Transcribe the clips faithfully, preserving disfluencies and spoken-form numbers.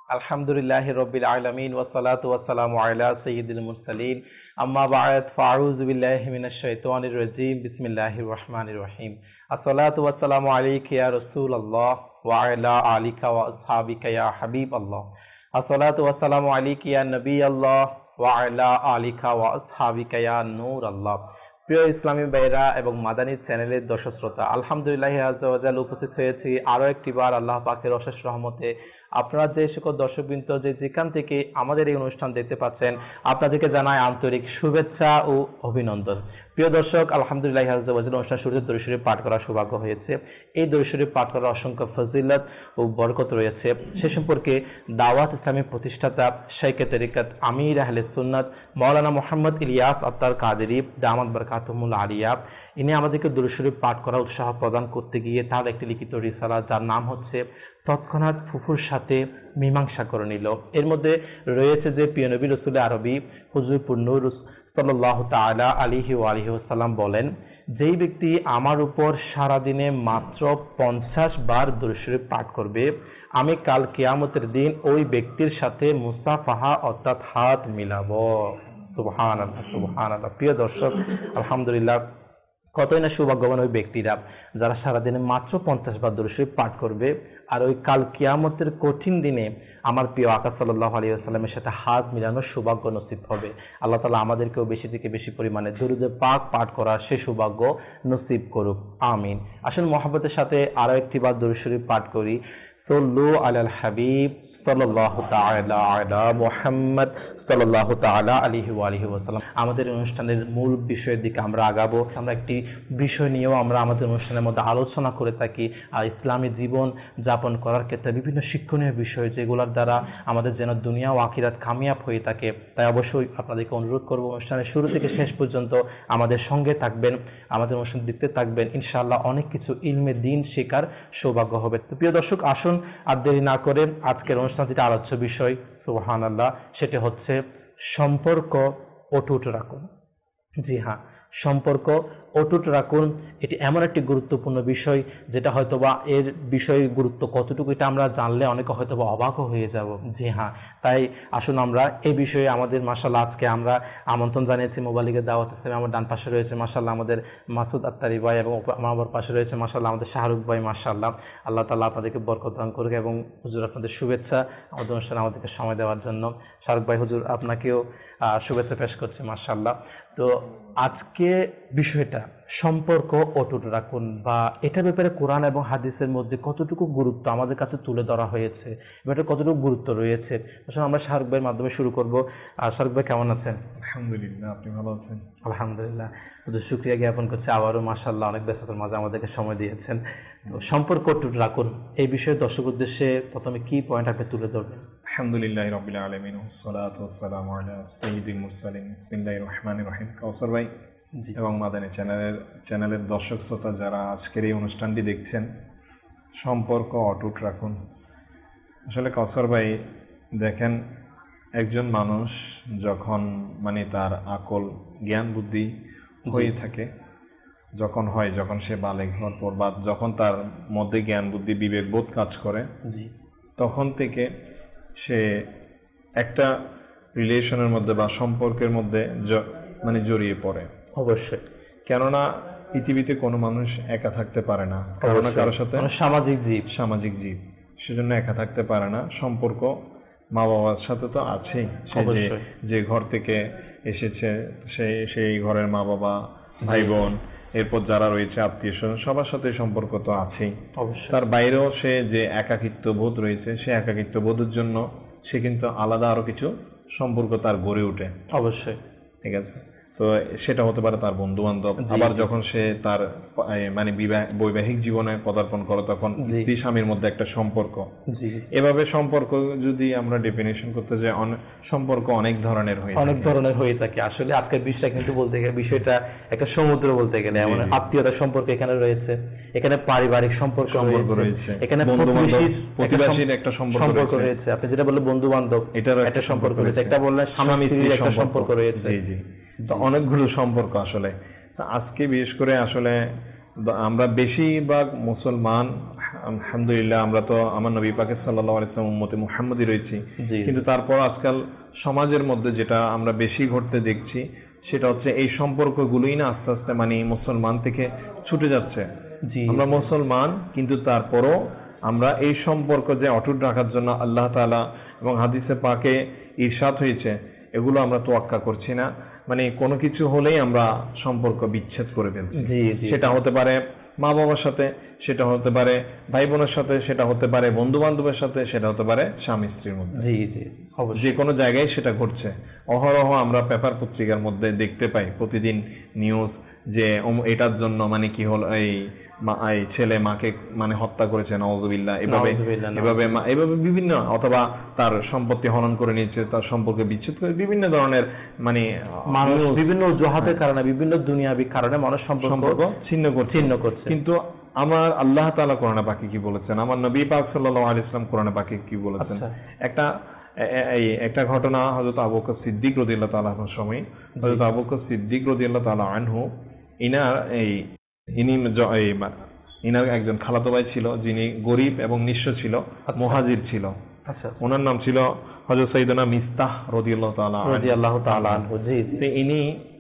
আলহামদুলিল্লাহি রাব্বিল আলামিন ওয়াস সালাতু ওয়াস সালামু আলা সাইয়্যিদিল মুরসালিন আম্মা বা'দ ফাআউযু বিল্লাহি মিনাশ শাইতানির রাজীম বিসমিল্লাহির রহমানির রহিম আসসালাতু ওয়াস সালামু আলাইকা ইয়া রাসূলুল্লাহ ওয়া আলা আলিকা ওয়া আসহাবিকা ইয়া হাবিবাল্লাহ আসসালাতু ওয়াস সালামু আলাইকা ইয়া নবিয়াল্লাহ ওয়া আলা আলিকা ওয়া আসহাবিকা ইয়া নূরাল্লাহ। প্রিয় ইসলামী ভাইরা এবং মাদানী চ্যানেলের দর্শক শ্রোতা, আলহামদুলিল্লাহ আযজা ওয়া জাল উপস্থিত হয়েছি আরো একটি বার আল্লাহ পাকের অশেষ রহমতে। আপনারা যে সকল দর্শকবৃন্দ যে যেখান থেকে আমাদের এই অনুষ্ঠান দেখতে পাচ্ছেন, আপনাদেরকে জানাই আন্তরিক শুভেচ্ছা ও অভিনন্দন। প্রিয় দর্শক, আলহামদুলিল্লাহ আযজা ওয়া জাল অনুষ্ঠান শুরুতে দরুদ শরীফ পাঠ করার সৌভাগ্য হয়েছে। এই দরুদ শরীফ পাঠ করার অসংখ্য ফজিলত ও বরকত রয়েছে। সে সম্পর্কে দাওয়াত ইসলামী প্রতিষ্ঠাতা শাইখে তরিকত আমির আহলে সুন্নাত মাওলানা মুহাম্মদ ইলিয়াস আত্তার কাদেরী দামাত বারাকাতুহুল আলিয়া, ইনি আমাদেরকে দরুদ শরীফ পাঠ করার উৎসাহ প্রদান করতে গিয়ে তার একটি লিখিত রিসালা, যার নাম হচ্ছে তৎক্ষণাৎ ফুফুর সাথে মীমাংসা করে নিল। এর মধ্যে রয়েছে যে প্রিয় নবী রাসূল আরবি হুজুর নূর সাল্লাল্লাহু তাআলা আলাইহি ওয়া আলিহি ওয়াসাল্লাম বলেন, যেই ব্যক্তি আমার উপর সারাদিনে মাত্র পঞ্চাশ বার দরুদ শরীফ পাঠ করবে, আমি কাল কিয়ামতের দিন ওই ব্যক্তির সাথে মুসাফাহা অর্থাৎ হাত মিলাবো। সুবহানাল্লাহ, সুবহানাল্লাহ। প্রিয় দর্শক, আলহামদুলিল্লাহ, কতই না সৌভাগ্যবান ওই ব্যক্তিরা যারা সারাদিনে মাত্র পঞ্চাশ বার দরুদ শরীফ পাঠ করবে, আর ওই কাল কিয়ামতের কঠিন দিনে আমার প্রিয় আকা সাল্লাল্লাহু আলাইহি ওয়াসাল্লামের সাথে হাত মিলানোর সৌভাগ্য নসিব হবে। আল্লাহ তাআলা আমাদেরকেও বেশি থেকে বেশি পরিমাণে দরুদে পাক পাঠ করার সে সৌভাগ্য নসিব করুক, আমিন। আসুন মহব্বতের সাথে আরো একটি বার দরুদ শরীফ পাঠ করি। সাল্লু আলাল হাবিব সাল্লাল্লাহু তাআলা আলা মুহাম্মদ সাল্লাল্লাহু তাআলা আলাইহি ওয়া আলিহি ওয়াসাল্লাম। আমাদের অনুষ্ঠানের মূল বিষয়ের দিকে আমরা আগাবো। আমরা একটি বিষয় নিয়েও আমরা আমাদের অনুষ্ঠানের মধ্যে আলোচনা করে থাকি, আর ইসলামী জীবন যাপন করার ক্ষেত্রে বিভিন্ন শিক্ষণীয় বিষয়, যেগুলোর দ্বারা আমাদের যেন দুনিয়া ও আখিরাত কামিয়াব হয়ে থাকে। তাই অবশ্যই আপনাদেরকে অনুরোধ করবো, অনুষ্ঠানের শুরু থেকে শেষ পর্যন্ত আমাদের সঙ্গে থাকবেন, আমাদের অনুষ্ঠান দেখতে থাকবেন। ইনশাআল্লাহ অনেক কিছু ইলমে দ্বীন শেখার সৌভাগ্য হবে। তো প্রিয় দর্শক, আসুন আর দেরি না করে আজকের অনুষ্ঠান যেটা আলোচ্য বিষয়, সুবহানাল্লাহ, সেটা হচ্ছে সম্পর্ক অটুট রাখুন। জি হ্যাঁ, সম্পর্ক অটুট রাখুন। এটি এমন একটি গুরুত্বপূর্ণ বিষয় যেটা হয়তোবা এর বিষয়ের গুরুত্ব কতটুকু এটা আমরা জানলে অনেকে হয়তোবা অবাকও হয়ে যাব। জি হ্যাঁ, তাই আসুন আমরা এই বিষয়ে আমাদের মাশাআল্লাহ আজকে আমরা আমন্ত্রণ জানিয়েছি মোবালিগের দাওয়াত ইসলামে। আমার ডান পাশে রয়েছে মাশাআল্লাহ আমাদের মাসুদ আত্তারি ভাই, এবং আমার পাশে রয়েছে মাশাআল্লাহ আমাদের শাহরুখ ভাই। মাশাআল্লাহ, আল্লাহ তাআলা আপনাদেরকে বরকত দান করুক। এবং হুজুর, আপনাদের শুভেচ্ছা আমাদের অনুষ্ঠানে আমাদেরকে সময় দেওয়ার জন্য। শাহরুখ ভাই, হুজুর আপনাকেও শুভেচ্ছা পেশ করছি। মাশাআল্লাহ। তো আজকে বিষয়টা সম্পর্ক অটুট রাখুন, বা এটার ব্যাপারে কোরআন এবং হাদিসের মধ্যে কতটুকু গুরুত্ব আমাদের কাছে তুলে ধরা হয়েছে, ব্যাপারে কতটুকু গুরুত্ব রয়েছে। আসলে আমরা শাহরুখ ভাইয়ের মাধ্যমে শুরু করব। আর শাহরুখ ভাই কেমন আছেন? আলহামদুলিল্লাহ, আপনি ভালো আছেন? আলহামদুলিল্লাহ, শুকরিয়া জ্ঞাপন করছি আবারও মাশাআল্লাহ অনেক ব্যস্ততার মাঝে আমাদেরকে সময় দিয়েছেন। তো সম্পর্ক অটুট রাখুন এই বিষয়ে দর্শক উদ্দেশ্যে প্রথমে কি পয়েন্ট আপনি তুলে ধরবেন? আলহামদুলিল্লাহি রাব্বিল আলামিন ওয়াস সালাতু ওয়াস সালামু আলা সাইয়্যিদিল মুরসালিন বিসমিল্লাহির রহমানির রহিম। কাউসার ভাই এবং মাদানী চ্যানেলের চ্যানেলের দর্শক শ্রোতা যারা আজকের এই অনুষ্ঠানটি দেখছেন, সম্পর্ক অটুট রাখুন। আসলে কাউসার ভাই দেখেন, একজন মানুষ যখন মানে তার আকল জ্ঞান বুদ্ধি হয়ে থাকে, যখন হয় যখন সে বালেগ হওয়ার পর, বা যখন তার মধ্যে জ্ঞান বুদ্ধি বিবেক বোধ কাজ করে, তখন থেকে সে একটা রিলেশনের মধ্যে বা সম্পর্কের মধ্যে মানে জড়িয়ে পড়ে। অবশ্যই, কেননা পৃথিবীতে কোনো মানুষ একা থাকতে পারে না, কারো না কারোর সাথে সামাজিক জীব সামাজিক জীব সেজন্য একা থাকতে পারে না। সম্পর্ক মা বাবার সাথে তো আছেই, যে ঘর থেকে এসেছে সে সেই ঘরের মা বাবা, ভাই বোন, এরপর যারা রয়েছে আত্মীয় স্বজন, সবার সাথে সম্পর্ক তো আছেই। তার বাইরেও সে যে একাকিত্ব বোধ রয়েছে, সে একাকিত্ব বোধের জন্য সে কিন্তু আলাদা আরো কিছু সম্পর্ক তার গড়ে ওঠে। অবশ্যই, ঠিক আছে। তো সেটা হতে পারে তার বন্ধু বান্ধব, আবার যখন সে তার মানে বৈবাহিক জীবনে পদার্পণ করে তখন স্ত্রী স্বামীর মধ্যে একটা সম্পর্ক। এভাবে সম্পর্ক যদি আমরা ডেফিনেশন করতে যাই, সম্পর্ক অনেক ধরনের হয়ে অনেক ধরনের হয়ে থাকে। আসলে আজকের বিষয়টা কিন্তু বলতে গেলে বিষয়টা একটা সমুদ্র বলতে গেলে, এমন আত্মীয়তার সম্পর্ক এখানে রয়েছে, এখানে পারিবারিক সম্পর্ক সম্পর্ক রয়েছে, এখানে প্রতিবেশীর একটা সম্পর্ক রয়েছে, আপনি যেটা বললেন বন্ধু বান্ধব, এটার একটা সম্পর্ক রয়েছে, একটা বললেন স্বামী স্ত্রীর একটা সম্পর্ক রয়েছে। জি জি, তো অনেকগুলো সম্পর্ক আসলে। আজকে বিশেষ করে আসলে আমরা বেশিরভাগ মুসলমান আলহামদুলিল্লাহ আমরা তো আমার নবী পাক সাল্লাল্লাহু আলাইহি ওয়াসাল্লাম উম্মতে মুহাম্মদী রয়েছি, জি। কিন্তু তারপর আজকাল সমাজের মধ্যে যেটা আমরা বেশি ঘটতে দেখছি সেটা হচ্ছে এই সম্পর্কগুলোই না আস্তে আস্তে মানে মুসলমান থেকে ছুটে যাচ্ছে। জি। আমরা মুসলমান, কিন্তু তারপরও আমরা এই সম্পর্ক যে অটুট রাখার জন্য আল্লাহ তাআলা এবং হাদিসে পাকে ইরশাদ হয়েছে এগুলো আমরা তোয়াক্কা করছি না। মানে কোনো কিছু হলেই আমরা সম্পর্ক বিচ্ছেদ করে ফেলছি। জি জি। সেটা হতে পারে মা বাবার সাথে, সেটা হতে পারে ভাই বোনের সাথে, সেটা হতে পারে বন্ধু বান্ধবের সাথে, সেটা হতে পারে স্বামী স্ত্রীর মধ্যে। জি জি অবশ্যই। যে কোনো জায়গায় সেটা ঘটছে। অহরহ আমরা পেপার পত্রিকার মধ্যে দেখতে পাই প্রতিদিন নিউজ যে ওম- এটার জন্য মানে কি হলো এই মা- এই ছেলে মাকে মানে হত্যা করেছে, নাউযুবিল্লাহ, এভাবে নাউযুবিল্লাহ, এভাবে মা- এভাবে বিভিন্ন, অথবা তার সম্পত্তি হনন করে নিয়েছে, তার সম্পর্কে বিচ্ছেদ করে, বিভিন্ন ধরনের মানে মানুষ news, বিভিন্ন অজুহাতের কারণে, বিভিন্ন দুনিয়াবি কারণে মানুষ সম্পর্ক সম্পর্ক ছিন্ন করছে ছিন্ন করছে। কিন্তু আমার আল্লাহ তাআলা কোরআনে পাকে কি বলেছেন, আমার নবী পাক সাল্লাল্লাহু আলাইহি ওয়াসাল্লাম কোরআনে পাকে কি বলেছেন? আচ্ছা। একটা এ- এ- এই একটা ঘটনা হযরত আবু বকর সিদ্দিক রাদিয়াল্লাহু তাআলা আনহুর সময়, হযরত আবু বকর সিদ্দিক রাদিয়াল্লাহু তাআলা আনহু ইনার এই ইনি জ- এই মা- ইনার একজন খালাতো ভাই ছিল যিনি গরিব এবং নিঃস্ব ছিল, মুহাজির ছিল। আচ্ছা। ওনার নাম ছিল হযরত সাইয়েদনা মিস্তাহ রাদিয়াল্লাহু তাআলা আনহু। রাদিয়াল্লাহু তাআলা আনহু। জি জি। তো ইনি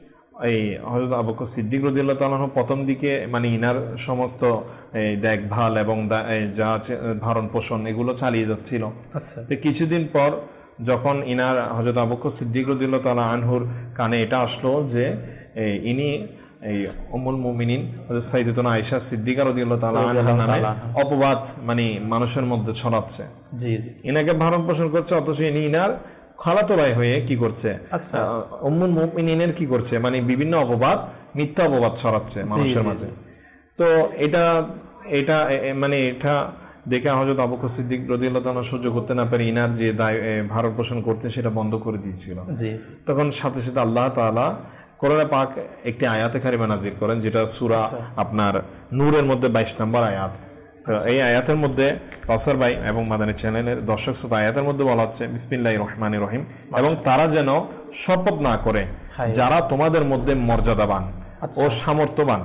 এই হযরত আবু বকর সিদ্দিক রাদিয়াল্লাহু তাআলা আনহু প্রথম দিকে মানে ইনার সমস্ত এই দেখভাল এবং দা- এই যা আছে, ভরণ পোষণ এগুলো চালিয়ে যাচ্ছিল। আচ্ছা। তো কিছুদিন পর যখন ইনার হযরত আবু বকর সিদ্দিক রাদিয়াল্লাহু তাআলা আনহুর কানে এটা আসলো যে এই ইনি এই উম্মুল মুমিনিন হযরত সাইয়্যিদাতুনা আয়েশা সিদ্দিকা রাদিয়াল্লাহু তাআলা আনহা নামে অপবাদ মানে মানুষের মধ্যে ছড়াচ্ছে। জি জি। ইনাকে ভরণ পোষণ করছে, অথচ ইনি ইনার খালাতো ভাই হয়ে কি করছে, আচ্ছা। আহ, উম্মুল মুমিনিনের কি করছে, মানে বিভিন্ন অপবাদ, মিথ্যা অপবাদ ছড়াচ্ছে মানুষের জি, মাঝে। জি। তো এটা এটা এ- এ- মানে এটা দেখে হযরত আবু বকর সিদ্দিক রাদিয়াল্লাহু তাআলা সহ্য করতে না পেরে ইনার যে দায় এ, ভরণ পোষণ করতে সেটা বন্ধ করে দিয়েছিল। জি। তখন সাথে সাথে আল্লাহ তাআলা কোরআনে পাক একটি আয়াতে কারিমা নাযিল করেন, যেটা সূরা আচ্ছা। আপনার নূরের মধ্যে বাইশ নম্বর আয়াত। তো এই আয়াতের মধ্যে কাউসার ভাই এবং মাদানী চ্যানেলের দর্শক শ্রোতা, আয়াতের মধ্যে বলা হচ্ছে বিসমিল্লাহির রহমানির রহিম, এবং তারা যেন শপথ না করে হায়। যারা তোমাদের মধ্যে মর্যাদাবান আচ্ছা। ও সামর্থ্যবান,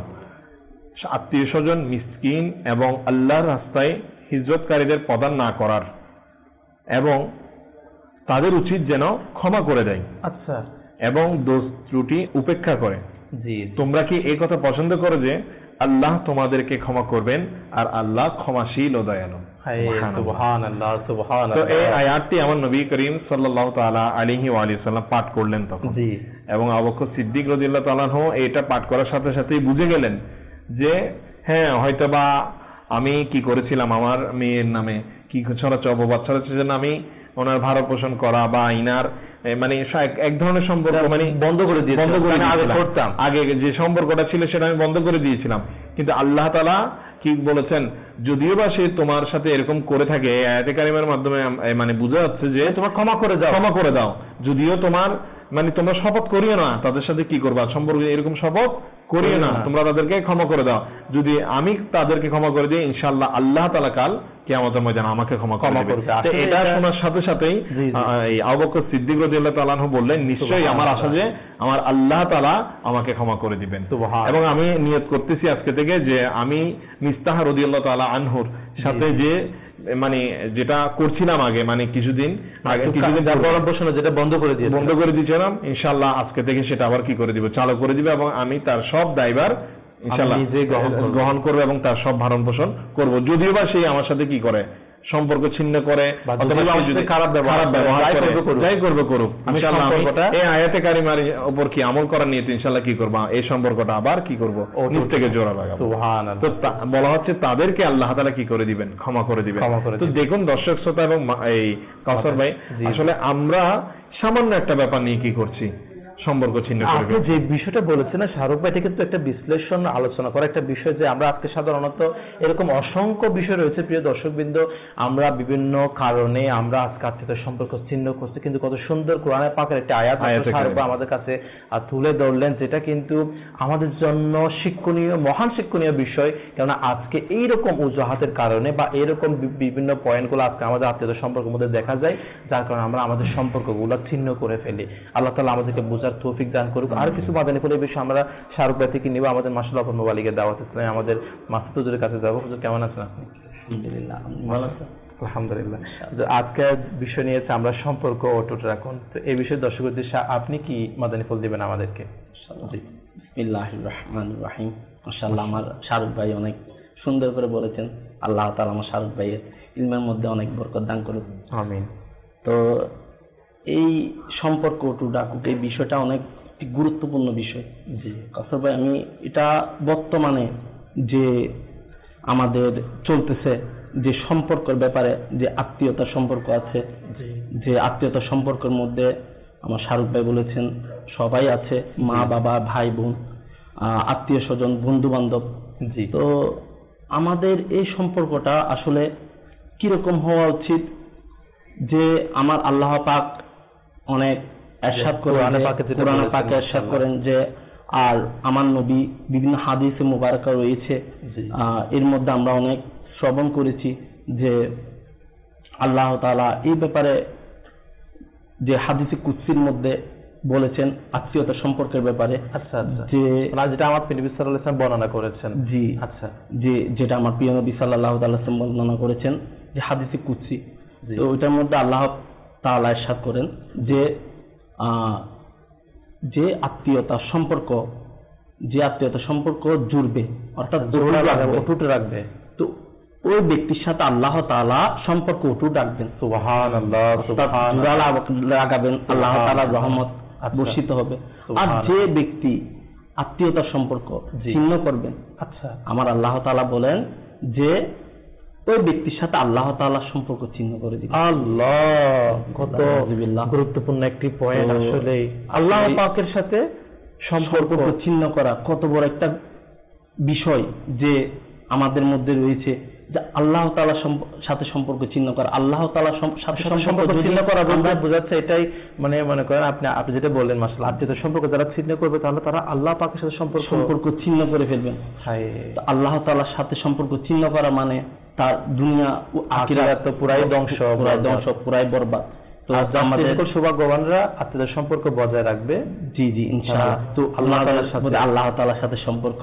আত্মীয় স্বজন, মিসকিন এবং আল্লাহর রাস্তায় হিজরতকারীদের প্রদান না করার, এবং তাদের উচিত যেন ক্ষমা করে দেয় আচ্ছা। এবং দোষ ত্রুটি উপেক্ষা করে। জি জি। তোমরা কি এই কথা পছন্দ করো যে আল্লাহ তোমাদেরকে ক্ষমা করবেন, আর আল্লাহ ক্ষমাশীল ও দয়ালু? হায় সুবহানাল্লাহ। সুবহানাল্লাহ তো সুবহানাল্লাহ। এই আয়াতটি আমার নবী করিম সাল্লাল্লাহু তাআলা আলাইহি ওয়া আলিহি সাল্লাম পাঠ করলেন তখন, জি। এবং আবু বকর সিদ্দিক রাদিয়াল্লাহু তাআলা আনহু এটা পাঠ করার সাথে সাথেই বুঝে গেলেন যে হ্যাঁ হয়তোবা আমি কি করেছিলাম, আমার মেয়ের নামে কি ছড়াচ্ছে, অপবাদ ছড়াচ্ছে, যেন আমি ওনার ভারত পোষণ করা বা ইনার এ, মানে এক- এক ধরনের সম্পর্ক মানে বন্ধ করে দিয়েছে। বন্ধ করে মানে আগে দিয়েছিলাম। করতাম। আগে যে সম্পর্কটা ছিল সেটা আমি বন্ধ করে দিয়েছিলাম, কিন্তু আল্লাহ তাআলা কি বলেছেন, যদিও বা সে তোমার সাথে এরকম করে থাকে, এই আয়াতে কারিমার মাধ্যমে আম- এ, মানে বোঝা যাচ্ছে যে তোমার ক্ষমা করে দাও। ক্ষমা করে দাও। যদিও তোমার মানে তোমরা শপথ করিও না তাদের সাথে কি করবা, সম্পর্কে এরকম শপথ করিও না, না। তোমরা তাদেরকে ক্ষমা করে দাও। যদি আমি তাদেরকে ক্ষমা করে দিই, ইনশাআল্লাহ আল্লাহ তাআলা কাল কিয়ামতের ময়দানে আমাকে ক্ষমা করে ক্ষমা দিবেন। করবে। তো আসলে এটা এটা- শোনার সাথে সাথেই জি, জি। আহ, এই আবু বকর সিদ্দিক রাদিয়াল্লাহু তাআলা আনহু বললেন, নিশ্চয়ই আমার আশা যে আমার আল্লাহ তাআলা আমাকে ক্ষমা করে দিবেন, সুবহানাল্লাহ। এবং আমি নিয়ত করতেছি আজকে থেকে যে আমি মিস্তাহ রাদিয়াল্লাহু তাআলা আনহুর সাথে জি। যে মানে যেটা করছিলাম আগে, মানে কিছুদিন আগে কিছুদিন যার পূর্বে বরণ পোষণ যেটা বন্ধ করে দিয়েছে। বন্ধ করে দিয়েছিলাম, ইনশাআল্লাহ আজকে থেকে সেটা আবার কি করে দিব, চালু করে দিবে, এবং আমি তার সব দায়ভার ইনশাআল্লাহ আমি নিজেই গ্রহণ করব। গ্রহণ করবো এবং তার সব ভরণ পোষণ করব। যদিও বা সেই আমার সাথে কি করে, সম্পর্ক ছিন্ন করে, বা অথবা যদিও সে আমার যদি সাথে খারাপ ব্যবহার খারাপ করে, ব্যবহার যাই করে, করবে করুক। যাই করবে করুক, আমি ইনশাআল্লাহ আমি সম্পর্কটা- এই আয়াতে কারিমার উপর কি আমল করার নিয়তে ইনশাআল্লাহ কি করব, এই সম্পর্কটা আবার কি করব, নিজ থেকে জোড়া লাগাবো। সুবহানাল্লাহ। তো তা- বলা হচ্ছে তাদেরকে আল্লাহ তাআলা কি করে দিবেন, ক্ষমা করে দিবেন। ক্ষমা করে তো দিবেন। দেখুন দর্শক শ্রোতা এবং মা- এই কাউসার ভাই, জি। আসলে আমরা সামান্য একটা ব্যাপার নিয়ে কি করছি, সম্পর্ক ছিন্ন করে আপনি যে বিষয়টা বলেছেন না শাহরুখ ভাই, এটা কিন্তু একটা বিশ্লেষণ আলোচনা করা একটা বিষয়, যে আমরা আজকে সাধারণত এরকম অসংখ্য বিষয় রয়েছে প্রিয় দর্শকবৃন্দ, আমরা বিভিন্ন কারণে আমরা আজকে আত্মীয়তার সম্পর্ক ছিন্ন করছি, কিন্তু কত সুন্দর কোরআনের পাকের একটা আয়াত আয়াতে শাহরুখ ভাই কারিমা। আমাদের কাছে আহ, তুলে ধরলেন, যেটা কিন্তু আমাদের জন্য শিক্ষণীয়, মহান শিক্ষণীয় বিষয়। কেননা আজকে এইরকম অজুহাতের কারণে বা এরকম বি- বিভিন্ন পয়েন্টগুলো আজকে আমাদের আত্মীয়তার সম্পর্কের মধ্যে দেখা যায়, যার কারণে আমরা আমাদের সম্পর্কগুলো ছিন্ন করে ফেলি। আল্লাহ তাআলা আমাদেরকে বোঝার তৌফিক দান করুক। আর কিছু মাদানী করে বিষয় আমরা শাহরুখ ভাই থেকে নিব, আমাদের মাশাআল্লাহ মোবালিকের দাওয়াত ইসলামে আমাদের মাসুদ হুজুরের কাছে যাবো। হুজুর কেমন আছেন আপনি? আলহামদুলিল্লাহ, আপনি ভালো আছেন? আলহামদুলিল্লাহ। তো আজকে বিষয় নিয়েছে আমরা সম্পর্ক অটুট রাখুন। তো এই বিষয়ে দর্শকদের উদ্দেশ্যে আপনি কি মাদানী ফুল দিবেন আমাদেরকে? জি। বিসমিল্লাহির রহমানির রহিম। মাশাআল্লাহ, আমার শাহরুখ ভাই অনেক সুন্দর করে বলেছেন। আল্লাহ তাআলা আমার শাহরুখ ভাইয়ের ইলমের মধ্যে অনেক বরকত দান করুন। আমিন। তো এই সম্পর্ক অটুট রাখুক, এই বিষয়টা অনেক একটি গুরুত্বপূর্ণ বিষয়। জি। কাসর ভাই, আমি এটা বর্তমানে যে আমাদের চলতেছে যে সম্পর্কের ব্যাপারে, যে আত্মীয়তার সম্পর্ক আছে, জি। যে আত্মীয়তার সম্পর্কের মধ্যে আমার শাহরুখ ভাই বলেছেন সবাই আছে, মা বাবা ভাই বোন, আত্মীয় স্বজন বন্ধু বান্ধব। জি। তো আমাদের এই সম্পর্কটা আসলে কিরকম হওয়া উচিত, যে আমার আল্লাহ পাক অনেক এরশাদ করেন, কোরআনে পাকে যেটা কোরআনে বলেছেন, পাকে এরশাদ করেন যে, আর আমার নবী বিভিন্ন হাদিসে মুবারাকা রয়েছে, জি। আহ, এর মধ্যে আমরা অনেক শ্রবণ করেছি যে আল্লাহ তাআলা এই ব্যাপারে যে হাদিসে কুদসির মধ্যে বলেছেন আত্মীয়তা সম্পর্কের ব্যাপারে। আচ্ছা আচ্ছা। যে না, যেটা আমার নবী সাল্লাল্লাহু আলাইহি ওয়াসাল্লাম বর্ণনা করেছেন। জি। আচ্ছা। যে যেটা আমার প্রিয় নবী সাল্লাল্লাহু আলাইহি ওয়াসাল্লাম বর্ণনা করেছেন, যে হাদিসে কুদসি। জি। তো ওইটার মধ্যে আল্লাহ তাআলা ইরশাদ করেন যে আহ, যে আত্মীয়তার সম্পর্ক যে আত্মীয়তার সম্পর্ক জুড়বে, অর্থাৎ জোড়া রাখবে, অটুট অটুট রাখবে, তো ওই ব্যক্তির সাথে আল্লাহ তাআলা সম্পর্ক অটুট রাখবেন। সুবহানাল্লাহ, অর্থাৎ সুবহানাল্লাহ। জোড়া লাগাবেন, আল্লাহ তাআলার রহমত আচ্ছা। বর্ষিত হবে। আর সুবহানাল্লাহ। যে ব্যক্তি আত্মীয়তার সম্পর্ক জি। ছিন্ন করবেন, আচ্ছা। আমার আল্লাহ তাআলা বলেন যে ওই ব্যক্তির সাথে আল্লাহ তাআলার সম্পর্ক ছিন্ন করে দিবেন। আল্লাহ, কত আলহামদুলিল্লাহ। গুরুত্বপূর্ণ একটি পয়েন্ট। তো আসলে আল্লাহ এই পাকের সাথে সম্পর্ক সম্পর্ক ছিন্ন করা কত বড় একটা বিষয় যে আমাদের মধ্যে রয়েছে, যে আল্লাহ তাআলার সাথে সম্পর্ক ছিন্ন করা, আল্লাহ তাআলার সাথে সম্পর্ক ছিন্ন করা আমরা বোঝাচ্ছে এটাই, মানে মনে করেন আপনি আপনি যেটা বললেন মাশাআল্লাহ, আত্মীয়তার সম্পর্ক যারা ছিন্ন করবে তাহলে তারা আল্লাহ পাকের সাথে সম্পর্ক সম্পর্ক ছিন্ন করে ফেলবেন। হায়, তো আল্লাহ তাআলার সাথে সম্পর্ক ছিন্ন করা মানে তার দুনিয়া ও আখিরাত তো পুরাই ধ্বংস, পুরাই ধ্বংস, পুরাই বরবাদ। তো আমাদের সৌভাগ্যবানরা আত্মীয়তার সম্পর্ক বজায় রাখবে। জি জি ইনশাআল্লাহ। তো আল্লাহ তাআলার সাথে আল্লাহ তাআলার সাথে সম্পর্ক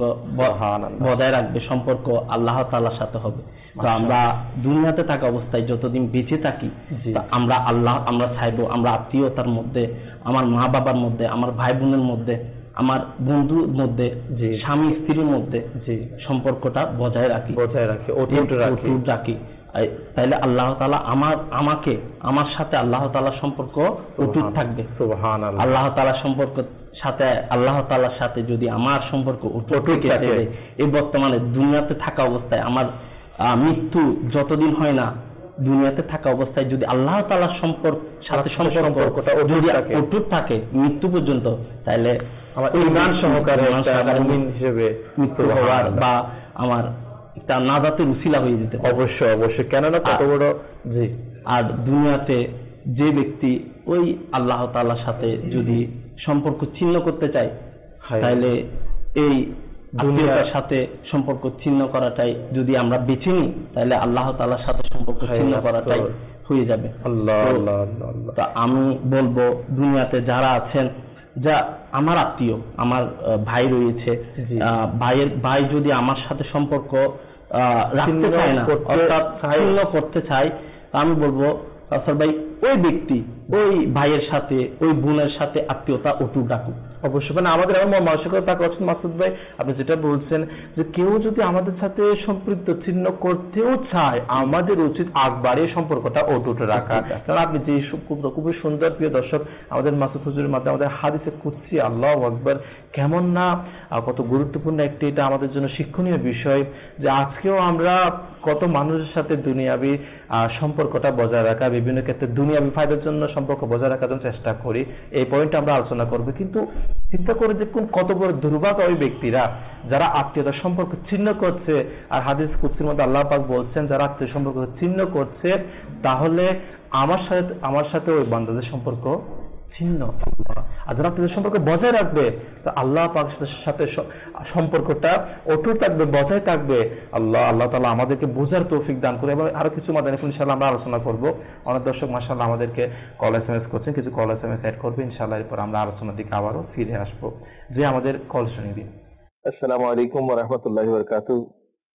বজায় রাখবে, সম্পর্ক আল্লাহ তাআলার সাথে হবে। তো আমরা দুনিয়াতে থাকা অবস্থায় যতদিন বেঁচে থাকি, আমরা আল্লাহ আমরা চাইবো আমরা আত্মীয়তার মধ্যে, আমার মা বাবার মধ্যে, আমার ভাই বোনের মধ্যে, আমার বন্ধুর মধ্যে, যে স্বামী স্ত্রীর মধ্যে যে সম্পর্কটা বজায় রাখি, বজায় রাখি, অটুট রাখি, অটুট রাখি। তাইলে আল্লাহ তাআলা আমার আমাকে আমার সাথে আল্লাহ তাআলার সম্পর্ক অটুট থাকবে। সুবহানাল্লাহ। আল্লাহ তাআলার সম্পর্ক সাথে আল্লাহ তাআলার সাথে যদি আমার সম্পর্ক অটুট থাকে, এই বর্তমানে দুনিয়াতে থাকা অবস্থায় আমার মৃত্যু যতদিন হয় না, দুনিয়াতে থাকা অবস্থায় যদি আল্লাহ তাআলার সম্পর্ক সাথে সম্পর্কটা যদি অটুট থাকে মৃত্যু পর্যন্ত, তাহলে আমার ঈমান সহকারে মুমিন হিসেবে মৃত্যু হওয়ার বা আমার তার নাজাতের উসিলা হয়ে যেতে পারে। অবশ্যই অবশ্যই, কেননা কত বড়। জি। আর দুনিয়াতে যে ব্যক্তি ওই আল্লাহ তাআলার সাথে যদি সম্পর্ক ছিন্ন করতে চায়, তাহলে এই দুনিয়ার সাথে সম্পর্ক ছিন্ন করাটাই যদি আমরা বেছে নিই, তাহলে আল্লাহ তাআলার সাথে সম্পর্ক ছিন্ন করাটাই হয়ে যাবে। আল্লাহ আল্লাহ আল্লাহ। তা আমি বলবো দুনিয়াতে যারা আছেন, যা আমার আত্মীয়, আমার ভাই রয়েছে, ভাইয়ের ভাই যদি আমার সাথে সম্পর্ক রাখতে চায় না, অর্থাৎ ছিন্ন করতে চায়, আমি বলবো কাউসার ভাই ওই ব্যক্তি ওই ভাইয়ের সাথে ওই বোনের সাথে আত্মীয়তা অটুট রাখুক। অবশ্যই, মানে আমাদের এমন মানসিকতা করছেন মাসুদ ভাই, আপনি যেটা বলছেন যে কেউ যদি আমাদের সাথে সম্পৃক্ত ছিন্ন করতেও চায়, আমাদের উচিত আগ বাড়িয়ে সম্পর্কটা অটুট রাখা। কারণ আপনি যে খুবই সুন্দর, প্রিয় দর্শক, আমাদের মাসুদ হুজুরের মাধ্যমে আমাদের হাদিসে কুদসি, আল্লাহু আকবার, কেমন না কত গুরুত্বপূর্ণ একটি, এটা আমাদের জন্য শিক্ষণীয় বিষয়, যে আজকেও আমরা কত মানুষের সাথে দুনিয়াবি সম্পর্কটা বজায় রাখা, বিভিন্ন ক্ষেত্রে দুনিয়াবি ফায়দার জন্য সম্পর্ক বজায় রাখার জন্য চেষ্টা করি। এই পয়েন্টটা আমরা আলোচনা করবো, কিন্তু চিন্তা করে দেখুন কত বড় দুর্ভাগ্য ওই ব্যক্তিরা যারা আত্মীয়তার সম্পর্ক ছিন্ন করছে। আর হাদিস কুদসির মধ্যে আল্লাহ পাক বলছেন যারা আত্মীয় সম্পর্ক ছিন্ন করছে, তাহলে আমার সাথে আমার সাথে ওই বান্দাদের সম্পর্ক ছিন্ন। আর যারা আত্মীয় সম্পর্ক বজায় রাখবে, তো আল্লাহ পাকের সাথে সম্পর্কটা অটুট থাকবে, বজায় থাকবে। আল্লাহ আল্লাহ তাআলা আমাদেরকে বোঝার তৌফিক দান করে। এবং আরো কিছু মাদানী ফুল ইনশাআল্লাহ আমরা আলোচনা করব। অনেক দর্শক মাশাআল্লাহ আমাদেরকে কল এসএমএস করছেন, কিছু কল এসএমএস অ্যাড করবে ইনশাআল্লাহ, এরপর আমরা আলোচনার দিকে আবারও ফিরে আসবো। যে আমাদের কল শুনে দিন। আসসালামু আলাইকুম ওয়া রাহমাতুল্লাহি ওয়া বারাকাতুহু।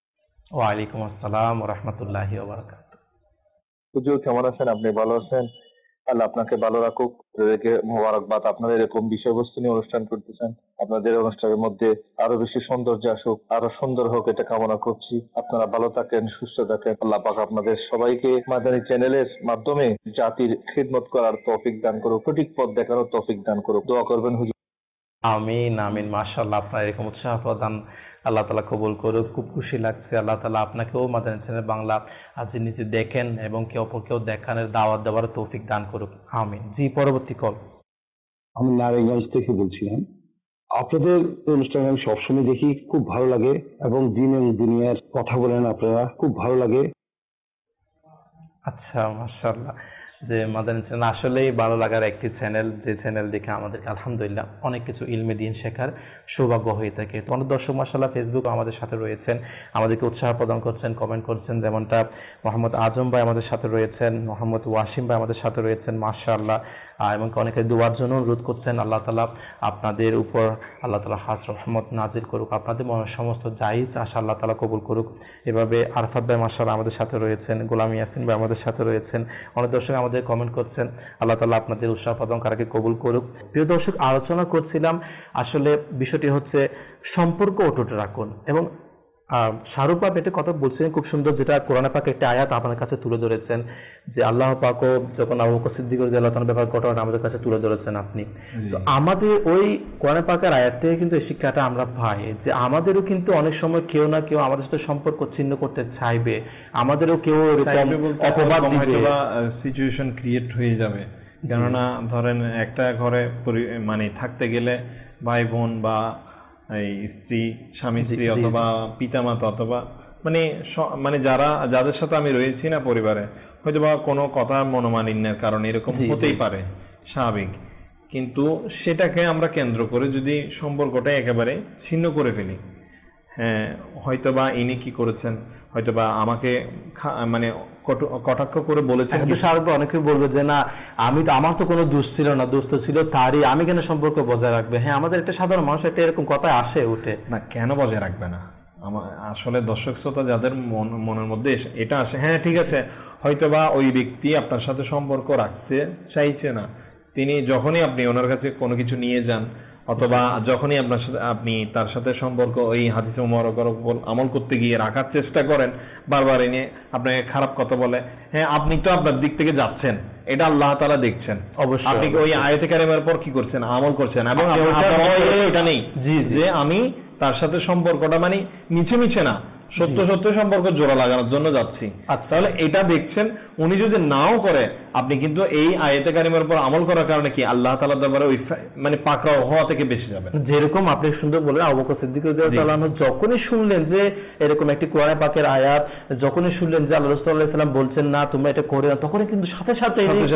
ওয়ালাইকুম আসসালাম ওয়া রাহমাতুল্লাহি ওয়া বারাকাতুহু। হুজুর কেমন আছেন? আপনি ভালো আছেন? আল্লাহ আপনাকে ভালো রাখুক। আপনাদেরকে মোবারকবাদ। আপনারা এরকম বিষয়বস্তু নিয়ে অনুষ্ঠান করতেছেন, আপনাদের অনুষ্ঠানের মধ্যে আরো বেশি সৌন্দর্য আসুক, আরো সুন্দর হোক, এটা কামনা করছি। আপনারা ভালো থাকেন, সুস্থ থাকেন। আল্লাহ পাক আপনাদের সবাইকে মাদানী চ্যানেলের মাধ্যমে জাতির খিদমত করার তৌফিক দান করুক, সঠিক পথ দেখানোর তৌফিক দান করুক। দোয়া করবেন হুজুর। আমিন আমিন, মাশাআল্লাহ, আপনার এরকম উৎসাহ প্রদান আল্লাহ তাআলা কবুল করুক। খুব খুশি লাগছে। আল্লাহ তাআলা আপনাকেও মাদানী চ্যানেল বাংলা আজ নিজে দেখেন এবং কেউ অপরকেও দেখানোর দাওয়াত দেওয়ার তৌফিক দান করুক। আমিন। জি, পরবর্তী কল। আমি নারায়ণগঞ্জ থেকে বলছিলাম। আপনাদের অনুষ্ঠান আমি সবসময় দেখি, খুব ভালো লাগে এবং দিন এবং দুনিয়ার কথা বলেন আপনারা, খুব ভালো লাগে। আচ্ছা, মাশাআল্লাহ, যে মাদানী চ্যানেল আসলেই ভালো লাগার একটি চ্যানেল, যে চ্যানেল দেখে আমাদেরকে আলহামদুলিল্লাহ অনেক কিছু ইলমে দ্বীন শেখার সৌভাগ্য হয়ে থাকে। তো অনেক দর্শক মাশাআল্লাহ ফেসবুক আমাদের সাথে রয়েছেন, আমাদেরকে উৎসাহ প্রদান করছেন, কমেন্ট করছেন। যেমনটা মোহাম্মদ আজম ভাই আমাদের সাথে রয়েছেন, মোহাম্মদ ওয়াসিম ভাই আমাদের সাথে রয়েছেন, মাশাআল্লাহ। এবং অনেকে দুয়ার জন্য অনুরোধ করছেন। আল্লাহ তাআলা আপনাদের উপর আল্লাহ তাআলা খাস রহমত নাজিল করুক, আপনাদের মনের সমস্ত জায়েজ আশা আল্লাহ তাআলা কবুল করুক। এভাবে আরফাত ভাই মাশাআল্লাহ আমাদের সাথে রয়েছেন, গোলাম ইয়াসিন ভাই আমাদের সাথে রয়েছেন। অনেক দর্শক আমাদের কমেন্ট করছেন। আল্লাহ তাআলা আপনাদের উৎসাহ প্রদান কারাকে কবুল করুক। প্রিয় দর্শক, আলোচনা করছিলাম আসলে বিষয়টি হচ্ছে সম্পর্ক অটুট রাখুন। এবং শাহরুখ বাব একটা কথা বলছেন খুব সুন্দর, যেটা কোরআনে পাকে একটা আয়াত আপনার কাছে তুলে ধরেছেন, যে আল্লাহ পাকও যখন আবু বকর সিদ্দিক রাদিয়াল্লাহু তাআলার ব্যাপার ঘটনা আমাদের কাছে তুলে ধরেছেন আপনি। তো আমাদের ওই কোরআনে পাকের আয়াত থেকে কিন্তু এই শিক্ষাটা আমরা পাই যে আমাদেরও কিন্তু অনেক সময় কেউ না কেউ আমাদের সাথে সম্পর্ক ছিন্ন করতে চাইবে, আমাদেরও কেউ এরকম অপবাদ দিবে, সিচুয়েশন ক্রিয়েট হয়ে যাবে। কেননা ধরেন একটা ঘরে মানে থাকতে গেলে ভাই বোন বা এই স্ত্রী, স্বামী স্ত্রী অথবা পিতামাতা অথবা মানে মানে যারা যাদের সাথে আমি রয়েছি না পরিবারে, হয়তো বা কোনো কথা মনোমালিন্যের কারণে এরকম হতেই পারে, স্বাভাবিক। কিন্তু সেটাকে আমরা কেন্দ্র করে যদি সম্পর্কটা একেবারে ছিন্ন করে ফেলি, হ্যাঁ হয়তো বা ইনি কি করেছেন, হয়তো বা আমাকে মানে কটাক্ষ করে বলেছেন, অনেকে বলবে যে না আমি তো, আমার তো কোনো দোষ ছিল না, দোষ তো ছিল তারই, আমি কেন সম্পর্ক বজায় রাখবে। হ্যাঁ, আমাদের একটা সাধারণ মানুষ একটা এরকম কথা আসে উঠে না, কেন বজায় রাখবে না। আমার আসলে দর্শক শ্রোতা যাদের মনের মধ্যে এটা আসে, হ্যাঁ ঠিক আছে, হয়তো বা ওই ব্যক্তি আপনার সাথে সম্পর্ক রাখতে চাইছে না, তিনি যখনই আপনি ওনার কাছে কোনো কিছু নিয়ে যান অথবা যখনই আপনার সাথে আপনি তার সাথে সম্পর্ক ওই হাদিস মুবারকের উপর আমল করতে গিয়ে রাখার চেষ্টা করেন, বারবার এনে আপনাকে খারাপ কথা বলে, হ্যাঁ আপনি তো আপনার দিক থেকে যাচ্ছেন, এটা আল্লাহ তাআলা দেখছেন। অবশ্যই আপনি ওই আয়াতে কারিমার পর কি করছেন, আমল করছেন, এবং এটা নেই যে আমি তার সাথে সম্পর্কটা মানে মিছে মিছে না, সত্য সত্য সম্পর্ক জোড়া লাগানোর জন্য যাচ্ছি। তাহলে এটা দেখছেন, উনি যদি নাও করে, আপনি কিন্তু এই আয়াতে কারিমার উপর আমল করার কারণে কি আল্লাহ তাআলার দরবারে ওই মানে পাকড়াও হওয়া থেকে বেঁচে যাবেন। যেরকম আপনি সুন্দর বললেন, আবু বকর সিদ্দিক রাদিয়াল্লাহু আনহু যখনই শুনলেন যে এরকম একটি কোরআন পাকের আয়াত, যখনই শুনলেন যে আল্লাহ রাসূল সাল্লাল্লাহু আলাইহি ওয়াসাল্লাম বলছেন না তোমরা এটা করে না, তখনই কিন্তু সাথে সাথে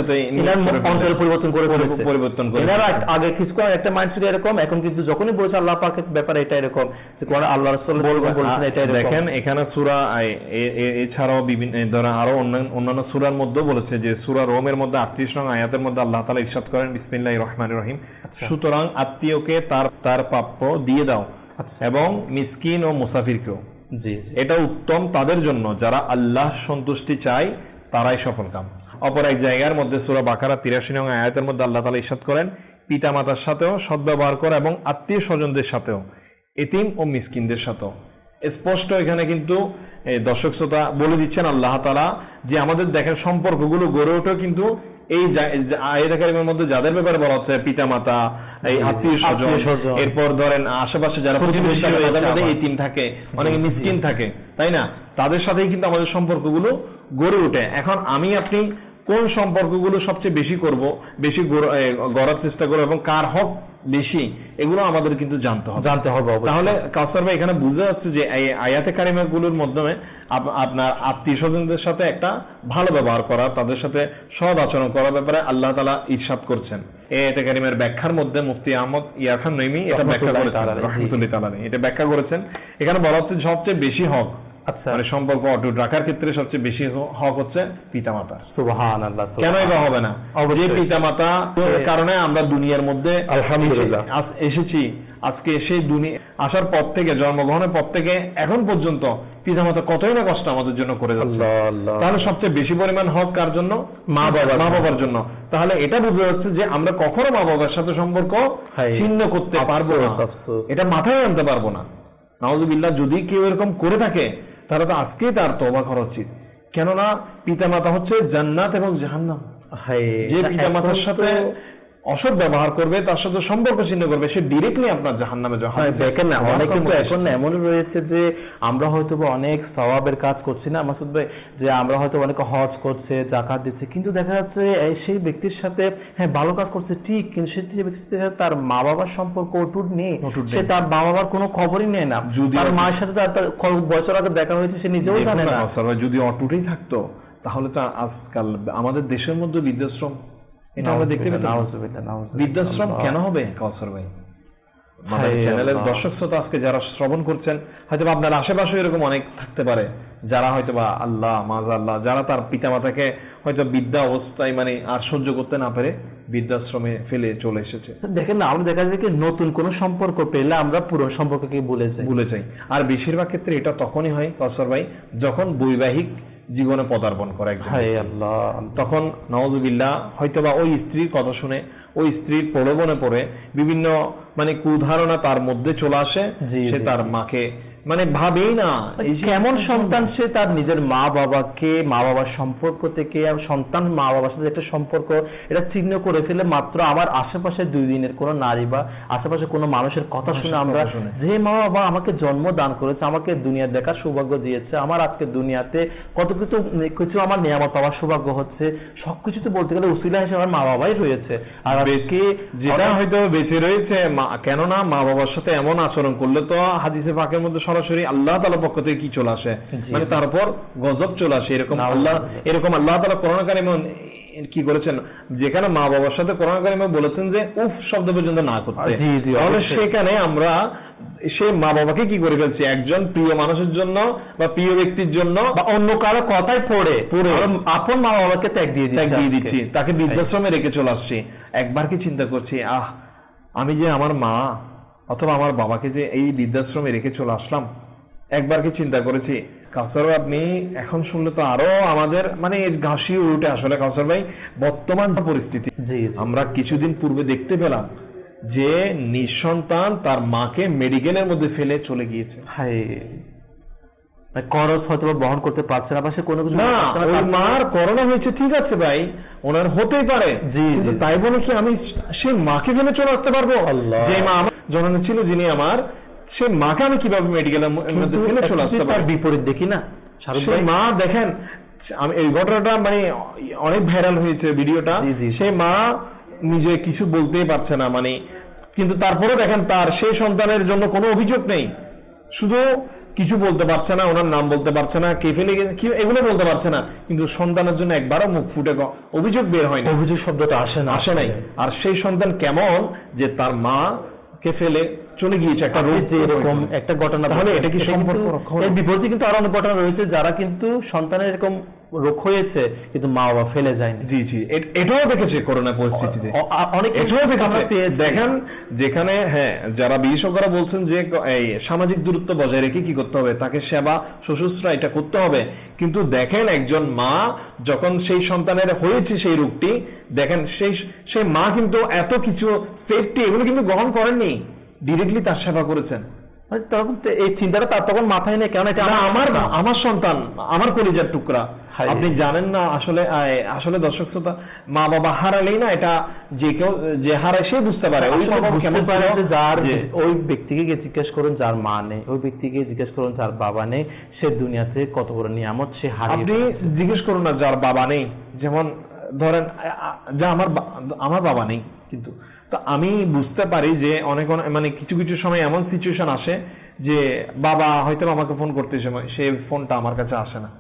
অন্তর পরিবর্তন করে পরিবর্তন করে আগে কিছু একটা মাইন্ডসেট এরকম, এখন কিন্তু যখনই বলছে আল্লাহ পাকের ব্যাপারে এটা এরকম, যে কোরআন আল্লাহ রাসূল বলছেন এটা এরকম। দেখেন এখানে সূরা এছাড়াও বিভিন্ন ধরনের আরো অন্যান্য সূরার মধ্যে বলেছে, যে সূরা রোমের মধ্যে আটত্রিশ নং আয়াতের মধ্যে আল্লাহ তাআলা ইরশাদ করেন বিসমিল্লাহির রহমানির রহিম, সুতরাং আত্মীয়কে তার তার প্রাপ্য দিয়ে দাও এবং মিসকিন ও মুসাফিরকেও। জি, এটা উত্তম তাদের জন্য যারা আল্লাহ সন্তুষ্টি চায়, তারাই সফল কাম। অপর এক জায়গার মধ্যে সূরা বাকারা তিরাশি নং আয়াতের মধ্যে আল্লাহ তাআলা ইরশাদ করেন পিতা মাতার সাথেও সদ্ব্যবহার করা এবং আত্মীয় স্বজনদের সাথেও, এতিম ও মিসকিনদের সাথেও। স্পষ্ট এখানে কিন্তু দর্শক শ্রোতা বলে দিচ্ছেন আল্লাহ তাআলা যে আমাদের দেখেন সম্পর্কগুলো গড়ে ওঠে কিন্তু এই আয়াতে কারিমার মধ্যে যাদের ব্যাপারে বলা হচ্ছে পিতা মাতা, এই আত্মীয় স্বজন, এরপর ধরেন আশেপাশে যারা প্রতিবেশী তাদের মধ্যে এতিম থাকে, অনেকে মিসকিন থাকে, তাই না, তাদের সাথেই কিন্তু আমাদের সম্পর্কগুলো গড়ে ওঠে। এখন আমি আপনি কোন সম্পর্কগুলো সবচেয়ে বেশি করব, বেশি গড়ার চেষ্টা করবো এবং কার হক বেশি, এগুলো আমাদের কিন্তু জানতে হবে জানতে হবে তাহলে কাউসার ভাই এখানে বুঝে যাচ্ছে যে এই আয়াতে কারিমাগুলোর মাধ্যমে আপনার আত্মীয় স্বজনদের সাথে একটা ভালো ব্যবহার করা, তাদের সাথে সৎ আচরণ করার ব্যাপারে আল্লাহ তাআলা ইরশাদ করছেন। এই আয়াতে কারিমার ব্যাখ্যার মধ্যে মুফতি আহমদ ইয়া খান নঈমী এটা ব্যাখ্যা করেছেন রাহমাতুল্লাহি তাআলা, এটা ব্যাখ্যা করেছেন। এখানে বলা হচ্ছে সবচেয়ে বেশি হক আচ্ছা। মানে সম্পর্ক অটুট রাখার ক্ষেত্রে সবচেয়ে বেশি হ- হক হচ্ছে পিতামাতার। সুবহানাল্লাহ। কেনই বা হবে না? যে পিতামাতা কারণে আমরা দুনিয়ার মধ্যে আলহামদুলিল্লাহ এসে- আস- এসেছি। আজকে সেই দুনিয়া আসার পর থেকে, জন্মগ্রহণের পর থেকে এখন পর্যন্ত পিতামাতা কতই না কষ্ট আমাদের জন্য করে যাচ্ছে। আল্লাহ আল্লাহ। তাহলে সবচেয়ে বেশি পরিমাণ হক কার জন্য? মা বাবার। মা বাবার জন্য। তাহলে এটা বোঝা যাচ্ছে যে আমরা কখনো মা বাবার সাথে সম্পর্ক হ্যাঁ। ছিন্ন করতে পারবো না, আফসোস, আফসোস। এটা মাথায় আনতে পারবো না। নাউযুবিল্লাহ, যদি কেউ এরকম করে থাকে তাহলে তো আজকেই তার তওবা করা উচিত। কেননা পিতামাতা হচ্ছে জান্নাত এবং জাহান্নাম। হ্যাঁ, যে পিতামাতার সাথে অসৎ ব্যবহার করবে, তার সাথে সম্পর্ক ছিন্ন করবে, সে ডিরেক্টলি আপনার জাহান্নামে যাবে। হ্যাঁ, দেখেন না, অনেক কিন্তু এখন এমন রয়েছে যে আমরা হয়তো বা অনেক সওয়াবের কাজ করছি না মাসুদ ভাই, যে আমরা হয়তো অনেকে হজ করছে, যাকাত দিচ্ছে, কিন্তু দেখা যাচ্ছে এই সেই ব্যক্তির সাথে হ্যাঁ ভালো কাজ করছে ঠিক, কিন্তু সে যে ব্যক্তির সাথে তার মা বাবার সম্পর্ক অটুট নেই, অটুট সে নেই। তার মা বাবার কোনো খবরই নেয় না। যদিও- তার মায়ের সাথে তার তার কয়েক বছর আগে দেখা হয়েছে সে নিজেও দেখুন জানে না, না। কাউসার ভাই, যদি অটুটেই থাকতো তাহলে তো আজকাল আমাদের দেশের মধ্যে বৃদ্ধাশ্রম, এটা আমরা দেখতে পেতাম। নাউজুবিল্লাহ, নাউজুবিল্লাহ। বৃদ্ধাশ্রম কেন হবে কাউসার ভাই? আমাদের হায় চ্যানেলের আল্লাহ। দর্শক শ্রোতা আজকে যারা শ্রবণ করছেন, হয়তো বা আপনার আশেপাশে এরকম অনেক থাকতে পারে যারা হয়তো বা আল্লাহ মাযাল্লাহ, যারা তার পিতামাতাকে হয়তো বৃদ্ধা অবস্থায় মানে আর সহ্য করতে না পেরে বৃদ্ধাশ্রমে ফেলে চলে এসেছে। দেখেন না, আমরা দেখা যায় কি নতুন কোন সম্পর্ক পেলে আমরা পুরো সম্পর্ককে ভুলে যাই। ভুলে যাই। আর বেশিরভাগ ক্ষেত্রে এটা তখনই হয় কাউসার ভাই, যখন বৈবাহিক জীবনে পদার্পণ করে একজন হায় ব্যক্তি। আল্লাহ। তখন নাউযুবিল্লাহ হয়তো বা ওই স্ত্রীর কথা শুনে, ওই স্ত্রীর প্রলোভনে পড়ে বিভিন্ন মানে কুধারণা তার মধ্যে চলে আসে, জি, সে জি, তার জি। মাকে মানে ভাবেই না এই যে কেমন সন্তান সে তার নিজের মা বাবাকে, মা বাবার সম্পর্ক থেকে, আর সন্তান মা বাবার সাথে একটা সম্পর্ক এটা ছিন্ন করে ফেলে মাত্র আমার আশেপাশে দুই দিনের কোনো নারী বা আশেপাশে কোনো মানুষের কথা শুনে আমরা, কথা শুনে। যে মা বাবা আমাকে জন্ম দান করেছে, আমাকে দুনিয়া দেখার সৌভাগ্য দিয়েছে, আমার আজকে দুনিয়াতে কত কিছু কিছু আমার নিয়ামত পাওয়ার সৌভাগ্য হচ্ছে, সবকিছুতে বলতে গেলে উসিলা হিসেবে আমার মা বাবাই রয়েছে। আর আজকে যেটা হয়তো বেঁচে রয়েছে, মা- কেননা মা বাবার সাথে এমন আচরণ করলে তো হাদিসে পাকের মধ্যে সরাসরি আল্লাহ তাআলার পক্ষ থেকে কি চলে আসে, জি। মানে তার উপর গজব চলে আসে। এরকম নাউযুবিল্লাহ। আল্লাহ এরকম আল্লাহ তাআলা কোরআন কারিমে কি করেছেন, যেখানে মা বাবার সাথে কোরআন কারিমে বলেছেন যে উফ শব্দ পর্যন্ত না করতে, জি, জি, তাহলে অবশ্যই। সেখানে আমরা সেই মা বাবাকে কি করে ফেলছি, একজন প্রিয় মানুষের জন্য বা প্রিয় ব্যক্তির জন্য বা অন্য কারো কথাই পড়ে পড়ে আমরা আপন মা বাবাকে ত্যাগ দিয়ে ত্যাগ দিচ্ছি দিয়ে আজকে। দিচ্ছি, তাকে বৃদ্ধাশ্রমে রেখে চলে আসছি। একবার কি চিন্তা করছি, আহ আমি যে আমার মা অথবা আমার বাবাকে যে এই বৃদ্ধাশ্রমে রেখে চলে আসলাম, একবার কি চিন্তা করেছি? কাউসার ভাই, আপনি এখন শুনলে তো আরো আমাদের মানে ঘাসি উঠে আসলে কাউসার ভাই, বর্তমান যে পরিস্থিতি জি, জি। আমরা কিছুদিন পূর্বে দেখতে পেলাম যে নিঃসন্তান তার মাকে মেডিকেলের মধ্যে ফেলে চলে গিয়েছে। হায়, খরচ হয়তো বা বহন করতে পারছে না বা সে কোনো কিছু না, করতে ওই পারছে না। মার করোনা হয়েছে ঠিক আছে ভাই, ওনার হতেই পারে, জি, কিন্তু জি। তাই বলে কি আমি সেই মাকে ফেলে চলে আসতে পারবো? আল্লাহ। যে মা আমার জননী ছিল, যিনি আমার, সেই মাকে আমি কিভাবে মেডিকেলের মধ্যে কিন্তু ফেলে চলে আসতে তার পারবো? বিপরীত দেখি না শাহরুখ সেই ভাই। মা দেখেন, আমি এই ঘটনাটা মানে অনেক ভাইরাল হয়েছে ভিডিওটা, জি, জি। সেই মা নিজে কিছু বলতেই পারছে না মানে, কিন্তু তারপরে দেখেন তার সেই সন্তানের জন্য কোনো অভিযোগ নেই, শুধু কিছু বলতে পারছে না, ওনার নাম বলতে পারছে না, কে ফেলে গেছে কি এগুলো বলতে পারছে না, কিন্তু সন্তানের জন্য একবারও মুখ ফুটে ক- অভিযোগ বের হয়নি, অভিযোগ শব্দটা আসে না, আসে নাই। আর সেই সন্তান কেমন যে তার মা কে ফেলে চলে গিয়েছে একটা আপনি রোগ যে এরকম একটা ঘটনা, তাহলে এটা কি কিন্তু সম্পর্ক রক্ষা হলো? এর বিপরীতে কিন্তু আরো অনেক ঘটনা রয়েছে যারা কিন্তু সন্তানের এরকম রোগ হয়েছে কিন্তু মা বাবা ফেলে যায়নি। জি জি, এ- এটাও দেখেছে করোনা পরিস্থিতিতে, অ- অ- অনেক এটাও আমরা দেখেছে। পেয়েছি। দেখেন যেখানে হ্যাঁ যারা বিশেষজ্ঞরা বলছেন যে ক- এই সামাজিক দূরত্ব বজায় রেখে কি করতে হবে, তাকে সেবা শুশ্রূষা এটা করতে হবে, কিন্তু দেখেন একজন মা যখন সেই সন্তানের হয়েছে সেই রোগটি, দেখেন সেই সেই মা কিন্তু এত কিছু সেফটি এগুলো কিন্তু গ্রহণ করেননি, ডিরেক্টলি তার সেবা করেছেন। মানে তখন তো এই চিন্তাটা তার তখন মাথায় নেই, কেন এটা না, আমার আমার সন্তান, আমার কলিজার টুকরা। হায়। আপনি জানেন না আসলে আহ, আসলে দর্শক শ্রোতা, মা বাবা হারালেই না এটা যে কেউ যে হারায় সে বুঝতে পারে ওই আসলে বাবা বুঝতে কেমন পারে ছিল, যে যার যে ওই ব্যক্তিকে গিয়ে জিজ্ঞেস করুন যার মা নেই, ওই ব্যক্তিকে জিজ্ঞেস করুন যার বাবা নেই, সে দুনিয়াতে কত বড় নিয়ামত সে হারিয়ে আপনি ফেলেছে। জিজ্ঞেস করুন না যার বাবা নেই, যেমন ধরেন আ- আ- যা আমার বা- আমার বাবা নেই, কিন্তু তো আমি বুঝতে পারি যে অনেক অনেক- মানে কিছু কিছু সময় এমন সিচুয়েশন আসে যে বাবা হয়তো আমাকে ফোন করতে সময় সে ফোনটা আমার কাছে আসে না,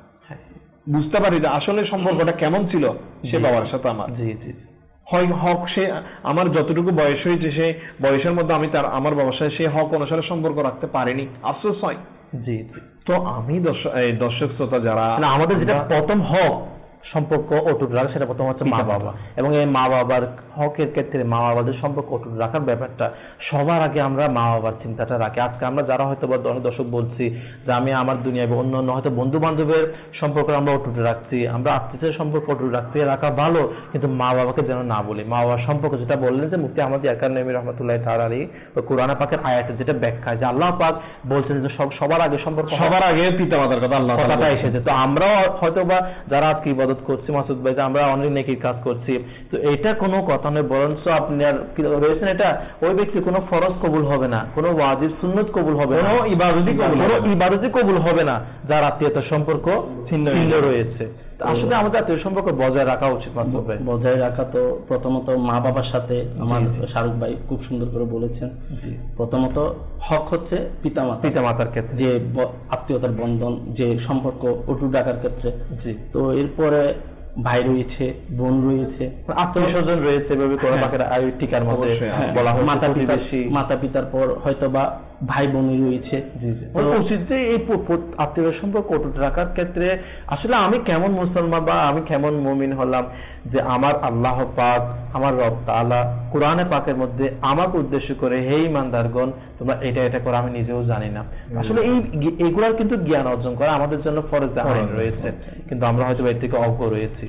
বুঝতে পারি যে আসলে সম্পর্কটা কেমন ছিল সে জি। বাবার সাথে আমার। জি জি হয় হক সে আমার যতটুকু বয়স হয়েছে সেই বয়সের মধ্যে আমি তার আমার বাবার সাথে সেই হক অনুসারে সম্পর্ক রাখতে পারিনি, আফসোস হয়। জি জি। তো আমি দর্শক এই দর্শক শ্রোতা যারা না, আমাদের যেটা প্রথম হক সম্পর্ক অটুট রাখা, সেটা প্রথম হচ্ছে মা বাবা, এবং এই মা বাবার হকের ক্ষেত্রে মা বাবাদের সম্পর্ক অটুট রাখার ব্যাপারটা সবার আগে আমরা মা বাবার চিন্তাটা রাখি। আজকে আমরা যারা হয়তো বা অনেক দর্শক বলছি যে আমি আমার দুনিয়ায় অন্য অন্য হয়তো বন্ধু বান্ধবের সম্পর্ক আমরা অটুট রাখছি, আমরা আত্মীয়দের সম্পর্ক অটুট রাখতে রাখা ভালো, কিন্তু মা বাবাকে যেন না বলি। মা বাবার সম্পর্ক যেটা বললেন যে মুফতি আহমদ ইয়ারকান নবী রহমতুল্লাহ তাআলা আলাইহি ওই কোরআন পাকের আয়াতে যেটা ব্যাখ্যা, যে আল্লাহ পাক বলছেন যে সব সবার আগে সম্পর্ক সবার আগে পিতা মাতার কথা আল্লাহ তাআলা কথাটা এসেছে। তো আমরাও হয়তো বা যারা আজকে ইবাদত করছি মাসুদ ভাই, যে আমরা অনেক নেকির কাজ করছি, তো এটা কোনো কথা নয়, বরঞ্চ আপনার কি রয়েছেন এটা ওই ব্যক্তি কোনো ফরজ কবুল হবে না, কোনো ওয়াজিব সুন্নত কবুল হবে না, কোনো ইবাদতই কবুল হবে না, কোনো ইবাদতই কবুল হবে না যার আত্মীয়তার সম্পর্ক ছিন্ন রয়েছে। আসলে আমাদের আত্মীয় সম্পর্ক বজায় রাখা উচিত। মাসুদ ভাই, বজায় রাখা তো প্রথমত মা বাবার সাথে, আমার শাহরুখ ভাই খুব সুন্দর করে বলেছেন, প্রথমত হক হচ্ছে পিতা মাতা, পিতা মাতার ক্ষেত্রে যে আত্মীয়তার বন্ধন, যে সম্পর্ক অটুট রাখার ক্ষেত্রে। জি। তো এরপরে ভাই রয়েছে, বোন রয়েছে, আত্মীয় স্বজন রয়েছে, এভাবে করে পাকের আয়ু টিকার মধ্যে বলা হয় মাতা পিতা, মাতা পিতার পর হয়তো বা ভাই বোনই রয়েছে। উচিত যে এই আত্মীয় সম্পর্ক অটুট রাখার ক্ষেত্রে আসলে আমি কেমন মুসলমান বা আমি কেমন মুমিন হলাম, যে আমার আল্লাহ পাক, আমার রব তাআলা কোরআনে পাকের মধ্যে আমাকে উদ্দেশ্য করে হে ঈমানদারগণ তোমরা এটা এটা করে, আমি নিজেও জানি না। আসলে এই এগুলার কিন্তু জ্ঞান অর্জন করা আমাদের জন্য ফরজ আইন রয়েছে, কিন্তু আমরা হয়তো এর থেকে অজ্ঞ রয়েছি।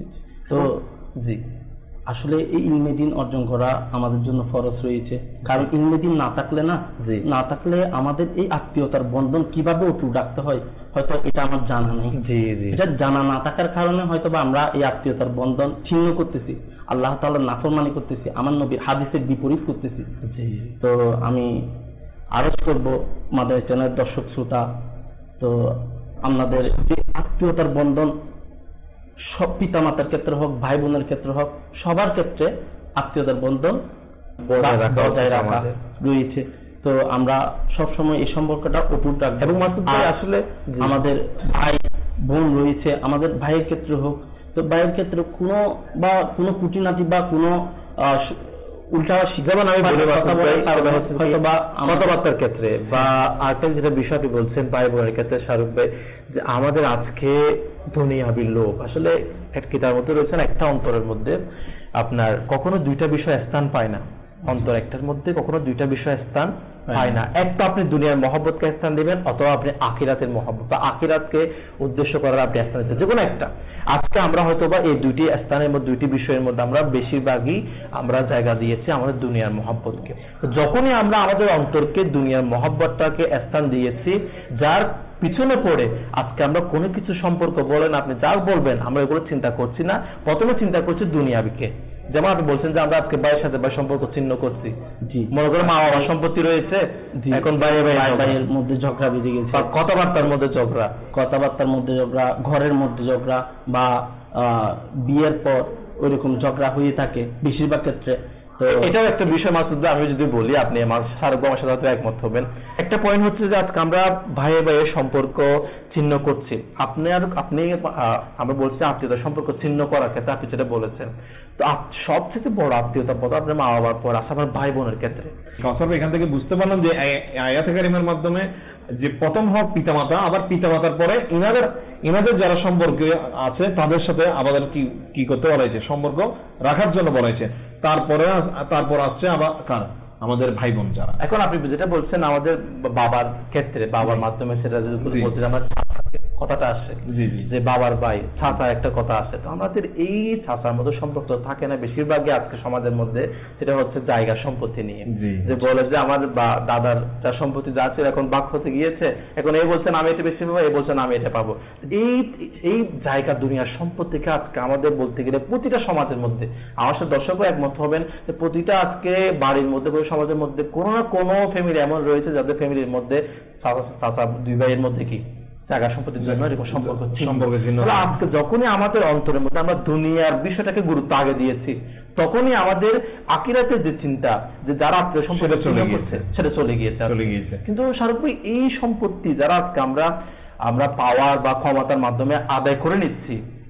তো জি, আসলে এই ইলমে দ্বীন অর্জন করা আমাদের জন্য ফরজ রয়েছে, কারণ ইলমে দ্বীন না থাকলে না না থাকলে আমাদের এই আত্মীয়তার বন্ধন কিভাবে অটুট রাখতে হয় হয়তো এটা আমার জানা নেই। জি জি। এটা জানা না থাকার কারণে হয়তো বা আমরা এই আত্মীয়তার বন্ধন ছিন্ন করতেছি, আল্লাহ তাআলার নাফরমানি করতেছি, আমার নবীর হাদিসের বিপরীত করতেছি। জি। তো আমি আরজ করব মাদানী চ্যানেলের দর্শক শ্রোতা, তো আমাদের যে আত্মীয়তার বন্ধন সব পিতা মাতার ক্ষেত্রে হোক, ভাই বোনের ক্ষেত্রে হোক, সবার ক্ষেত্রে আত্মীয়তার বন্ধন বজায় রাখা রয়েছে। তো আমরা সবসময় এই সম্পর্কটা অটুট রাখবো। এবং আসলে আমাদের ভাই বোন রয়েছে, আমাদের ভাইয়ের ক্ষেত্রে হোক, তো ভাইয়ের ক্ষেত্রে কোনো বা কোনো খুঁটিনাটি বা কোনো উল্টা যেমন আমি কথাবার্তার ক্ষেত্রে বা আজকাল যেটা বিষয়টি বলছেন ভাই বোনের ক্ষেত্রে শাহরুখ ভাই, যে আমাদের আজকে দুনিয়াবি লোক আসলে এক কিতাবের মধ্যে রয়েছেন একটা অন্তরের মধ্যে আপনার কখনো দুইটা বিষয় স্থান পায় না, অন্তর একটার মধ্যে কখনো দুইটা বিষয় স্থান পায় না। এক তো আপনি দুনিয়ার মহব্বতকে স্থান দিবেন, অথবা আপনি আখিরাতের মহব্বত বা আখিরাতকে উদ্দেশ্য করার আপনি স্থান দিচ্ছেন, যে কোনো একটা। আজকে আমরা হয়তো বা এই দুইটি স্থানের মধ্যে দুইটি বিষয়ের মধ্যে আমরা বেশিরভাগই আমরা জায়গা দিয়েছি আমাদের দুনিয়ার মহব্বতকে। যখনই আমরা আমাদের অন্তরকে দুনিয়ার মহব্বতটাকে স্থান দিয়েছি, যার পিছনে পড়ে আজকে আমরা কোনো কিছু সম্পর্ক বলেন আপনি যা বলবেন আমরা এগুলো চিন্তা করছি না, প্রথমে চিন্তা করছি দুনিয়াবিকে। যেমন আপনি বলছেন যে আমরা আজকে ভাইয়ের সাথে ভাই সম্পর্ক ছিন্ন করছি, মনে করেন মা বাবার সম্পত্তি রয়েছে, এখন ভাই ভাই ভাইয়ের মধ্যে ঝগড়া বেজে গেছে, কথাবার্তার মধ্যে ঝগড়া কথাবার্তার মধ্যে ঝগড়া ঘরের মধ্যে ঝগড়া, বা বিয়ের পর ওইরকম ঝগড়া হয়ে থাকে বেশিরভাগ ক্ষেত্রে। তো এটাও একটা বিষয় মাসুদ, আমি যদি বলি আপনি আমার শাহরুখ আমার সাথে একমত হবেন। একটা পয়েন্ট হচ্ছে যে আজকে আমরা ভাইয়ে ভাইয়ের সম্পর্ক ছিন্ন করছি, আপনি আর আপনি আমরা বলছি আত্মীয়তার সম্পর্ক ছিন্ন করার ক্ষেত্রে আপনি যেটা বলেছেন, তো সবচেয়ে বড় আত্মীয়তা পদ আপনার মা বাবার পর আসে আমার ভাই বোনের ক্ষেত্রে। এখান থেকে বুঝতে পারলাম যে আয়াতে কারিমার মাধ্যমে যে প্রথম হক পিতামাতা, আবার পিতামাতার পরে ইনাদের ইনাদের যারা সম্পর্কে আছে তাদের সাথে আবার কি কি করতে বলা হয়েছে, সম্পর্ক রাখার জন্য বলা হয়েছে। তারপরে তারপর আসছে আবার কার, আমাদের ভাই বোন যারা। এখন আপনি যেটা বলছেন আমাদের বাবার ক্ষেত্রে, বাবার মাধ্যমে সেটা বলতে আমরা কথাটা আসছে যে বাবার ভাই ছাতা একটা কথা আছে, তো আমাদের এই ছাতার মধ্যে সম্পর্ক থাকে না বেশিরভাগই আজকে সমাজের মধ্যে, সেটা হচ্ছে জায়গা সম্পত্তি নিয়ে, যে বলে যে আমার দাদার যা সম্পত্তি যা ছিল এখন বাক হতে গিয়েছে, এখন এই বলছেন আমি এটা বেশি পাবো, এই বলছেন আমি এটা পাবো। এই এই জায়গা দুনিয়ার সম্পত্তিকে আজকে আমাদের বলতে গেলে প্রতিটা সমাজের মধ্যে, আমার সাথে দর্শকও একমত হবেন যে প্রতিটা আজকে বাড়ির মধ্যে সমাজের মধ্যে কোনো না কোনো ফ্যামিলি এমন রয়েছে যাদের ফ্যামিলির মধ্যে চাচা দুই ভাইয়ের মধ্যে কি জায়গা সম্পত্তির জন্য এরকম সম্পর্ক সম্পর্ক ছিন্ন। আজকে যখনই আমাদের অন্তরের মধ্যে আমরা দুনিয়ার বিষয়টাকে গুরুত্ব আগে দিয়েছি, তখনই আমাদের আখিরাতের যে চিন্তা, যে যারা আত্মীয় সম্পর্ক চলে গিয়েছে সেটা চলে গিয়েছে চলে গিয়েছে কিন্তু শাহরুখ ভাই এই সম্পত্তি যারা আজকে আমরা আমরা পাওয়ার বা ক্ষমতার মাধ্যমে আদায় করে নিচ্ছি,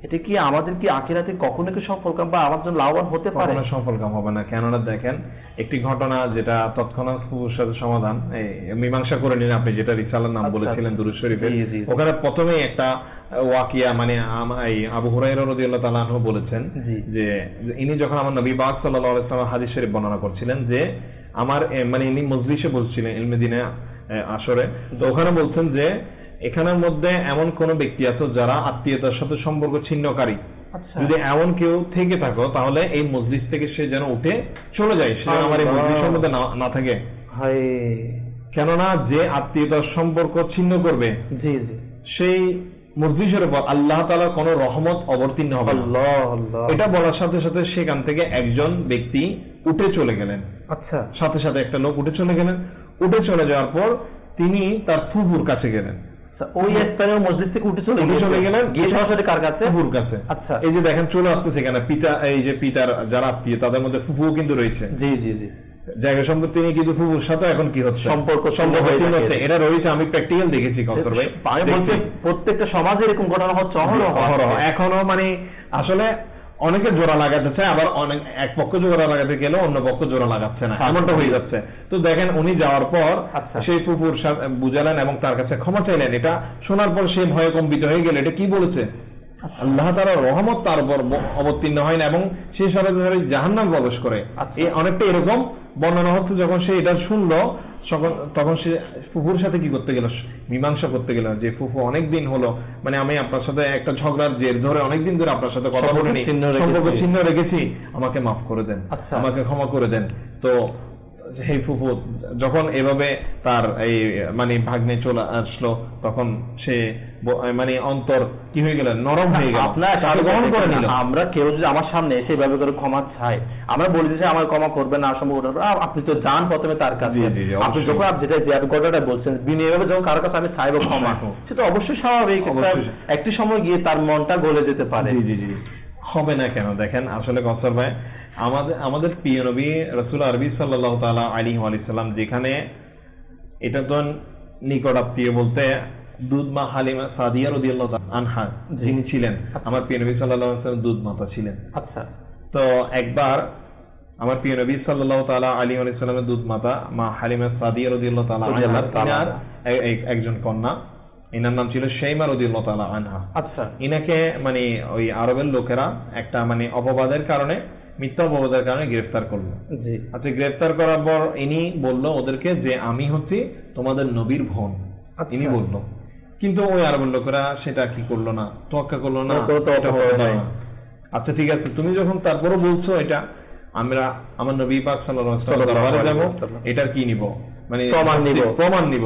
এটা কি আমাদের কি আখিরাতে কখনো কি সফলকাম বা আমার জন্য লাভবান হতে পারে? কখনো সফলকাম হবে না। কেননা দেখেন একটি ঘটনা যেটা তৎক্ষণাৎ ফুফুর সাথে সমাধান এই মীমাংসা করে নিন আপনি, যেটা রিসালার নাম বলেছিলেন দুরূদ শরীফে। ওখানে প্রথমেই একটা ওয়াকিয়া মানে এই আবু হুরায়রা রাদিয়াল্লাহু তাআলা আনহু বলেছেন যে ইনি যখন আমার নবী পাক সাল্লাল্লাহু আলাইহি ওয়াসাল্লাম হাদিস শরীফ বর্ণনা করছিলেন যে আমার মানে ইনি মজলিসে বলছিলেন ইলমে দিনে আসরে, তো ওখানে বলছেন যে এখানের মধ্যে এমন কোন ব্যক্তি আছে যারা আত্মীয়তার সাথে সম্পর্ক ছিন্নকারী, যদি এমন কেউ থেকে থাকো তাহলে এই মজলিস থেকে সে যেন উঠে চলে যায়, সে আমার এই মজলিসের মধ্যে না থাকে। কেননা যে আত্মীয়তার সম্পর্ক ছিন্ন করবে জি জি সেই মজলিসের উপর আল্লাহ তাআলার কোন রহমত অবতীর্ণ হবে না। এটা বলার সাথে সাথে সেখান থেকে একজন ব্যক্তি উঠে চলে গেলেন। আচ্ছা, সাথে সাথে একটা লোক উঠে চলে গেলেন। উঠে চলে যাওয়ার পর তিনি তার ফুফুর কাছে গেলেন। ওই স্থানীয় মসজিদ থেকে উঠে চলে চলে গেলেন গিয়ে সরাসরি কার কাছে? ফুফুর কাছে। আচ্ছা, এই যে দেখেন চলে আসতেছে এখানে পিতা, এই যে পিতার যারা আত্মীয় তাদের মধ্যে ফুফু কিন্তু রয়েছে। জি জি জি জায়গা সম্পত্তি নিয়ে কিন্তু ফুফুর সাথে এখন কি হচ্ছে সম্পর্ক সম্পর্ক হচ্ছে, এটা রয়েছে। আমি প্র্যাকটিক্যাল দেখেছি কৌশল ভাই। আমি বলছি প্রত্যেকটা সমাজে এরকম ঘটনা হচ্ছে অহরহ এখনো। মানে আসলে অনেকে জোড়া লাগাতে চায়, আবার অনেক এক পক্ষ জোড়া লাগাতে গেলে অন্য পক্ষ জোড়া লাগাচ্ছে না, এমনটা হয়ে যাচ্ছে। তো দেখেন উনি যাওয়ার পর সেই ফুফুর বুঝালেন এবং তার কাছে ক্ষমা চাইলেন। এটা শোনার পর সে ভয়ে কম্পিত হয়ে গেল। এটা কি বলেছে? আল্লাহ তাআলার রহমত তার উপর অবতীর্ণ হয় না এবং সে সরাসরি জাহান্নাম প্রবেশ করে। এই অনেকটা এরকম বর্ণনা হচ্ছে। যখন সে এটা শুনলো তখন সে ফুফুর সাথে কি করতে গেল? মীমাংসা করতে গেল যে ফুফু অনেকদিন হলো, মানে আমি আপনার সাথে একটা ঝগড়ার জের ধরে অনেকদিন ধরে আপনার সাথে কথা বলিনি, সম্পর্ক ছিন্ন রেখেছি, আমাকে মাফ করে দেন, আমাকে ক্ষমা করে দেন। তো সেই ফুফু যখন এভাবে তার এই মানে ভাগ্নে চলে আসলো তখন সে মানে অন্তর কি হয়ে গেল? নরম হয়ে গেল। গ্রহণ করে নিল। আমরা কেউ যদি আমার সামনে এসে এভাবে করে ক্ষমা চাই, আমরা বলি যে আমার ক্ষমা করবেন না, সম্ভব আপনি তো যান প্রথমে তার কাছে। আপনি যখন আপনি যেটা যে কথাটা বলছেন বিনয়ভাবে যখন কারো কাছে আমি চাইবো ক্ষমা, সেটা অবশ্যই স্বাভাবিক। একটি সময় গিয়ে তার মনটা গলে যেতে পারে। জি জি জি হবে না কেন? দেখেন আসলে কসর ভাই আমাদের আমাদের প্রিয় নবী রাসূল আরবি সাল্লাল্লাহু তাআলা আলাইহি ওয়া সাল্লাম যেখানে এটা তো নিকট আত্মীয় বলতে দুধ মা হালিমা সাদিয়া রাদিয়াল্লাহু তাআলা আনহা যিনি ছিলেন আমার প্রিয় নবী সাল্লাল্লাহু আলাইহি ওয়াসাল্লাম দুধ মাতা ছিলেন। আচ্ছা, তো একবার আমার প্রিয় নবী সাল্লাল্লাহু তাআলা আলাইহি ওয়া সাল্লামের দুধ মাতা মা হালিমা সাদিয়া রাদিয়াল্লাহু তাআলা আনহার একজন কন্যা, এনার নাম ছিল শাইমা রাদিয়াল্লাহু তাআলা আনহা। আচ্ছা, ইনাকে মানে ওই আরবের লোকেরা একটা মানে অপবাদের কারণে মিথ্যা অপবাদের কারণে গ্রেফতার করলো। আচ্ছা, গ্রেফতার করার পর ইনি বলল ওদেরকে যে আমি হচ্ছি তোমাদের নবীর বোন, ইনি বলল। কিন্তু ওই আরবের লোকেরা সেটা কি করলো না, তোয়াক্কা করলো না। আচ্ছা ঠিক আছে, তুমি যখন তারপরও বলছো এটা আমরা আমার নবী পাক সাল্লাল্লাহু আলাইহি ওয়াসাল্লাম দরবারে যাব, এটার কি নিব মানে প্রমাণ নিব, প্রমাণ নিব,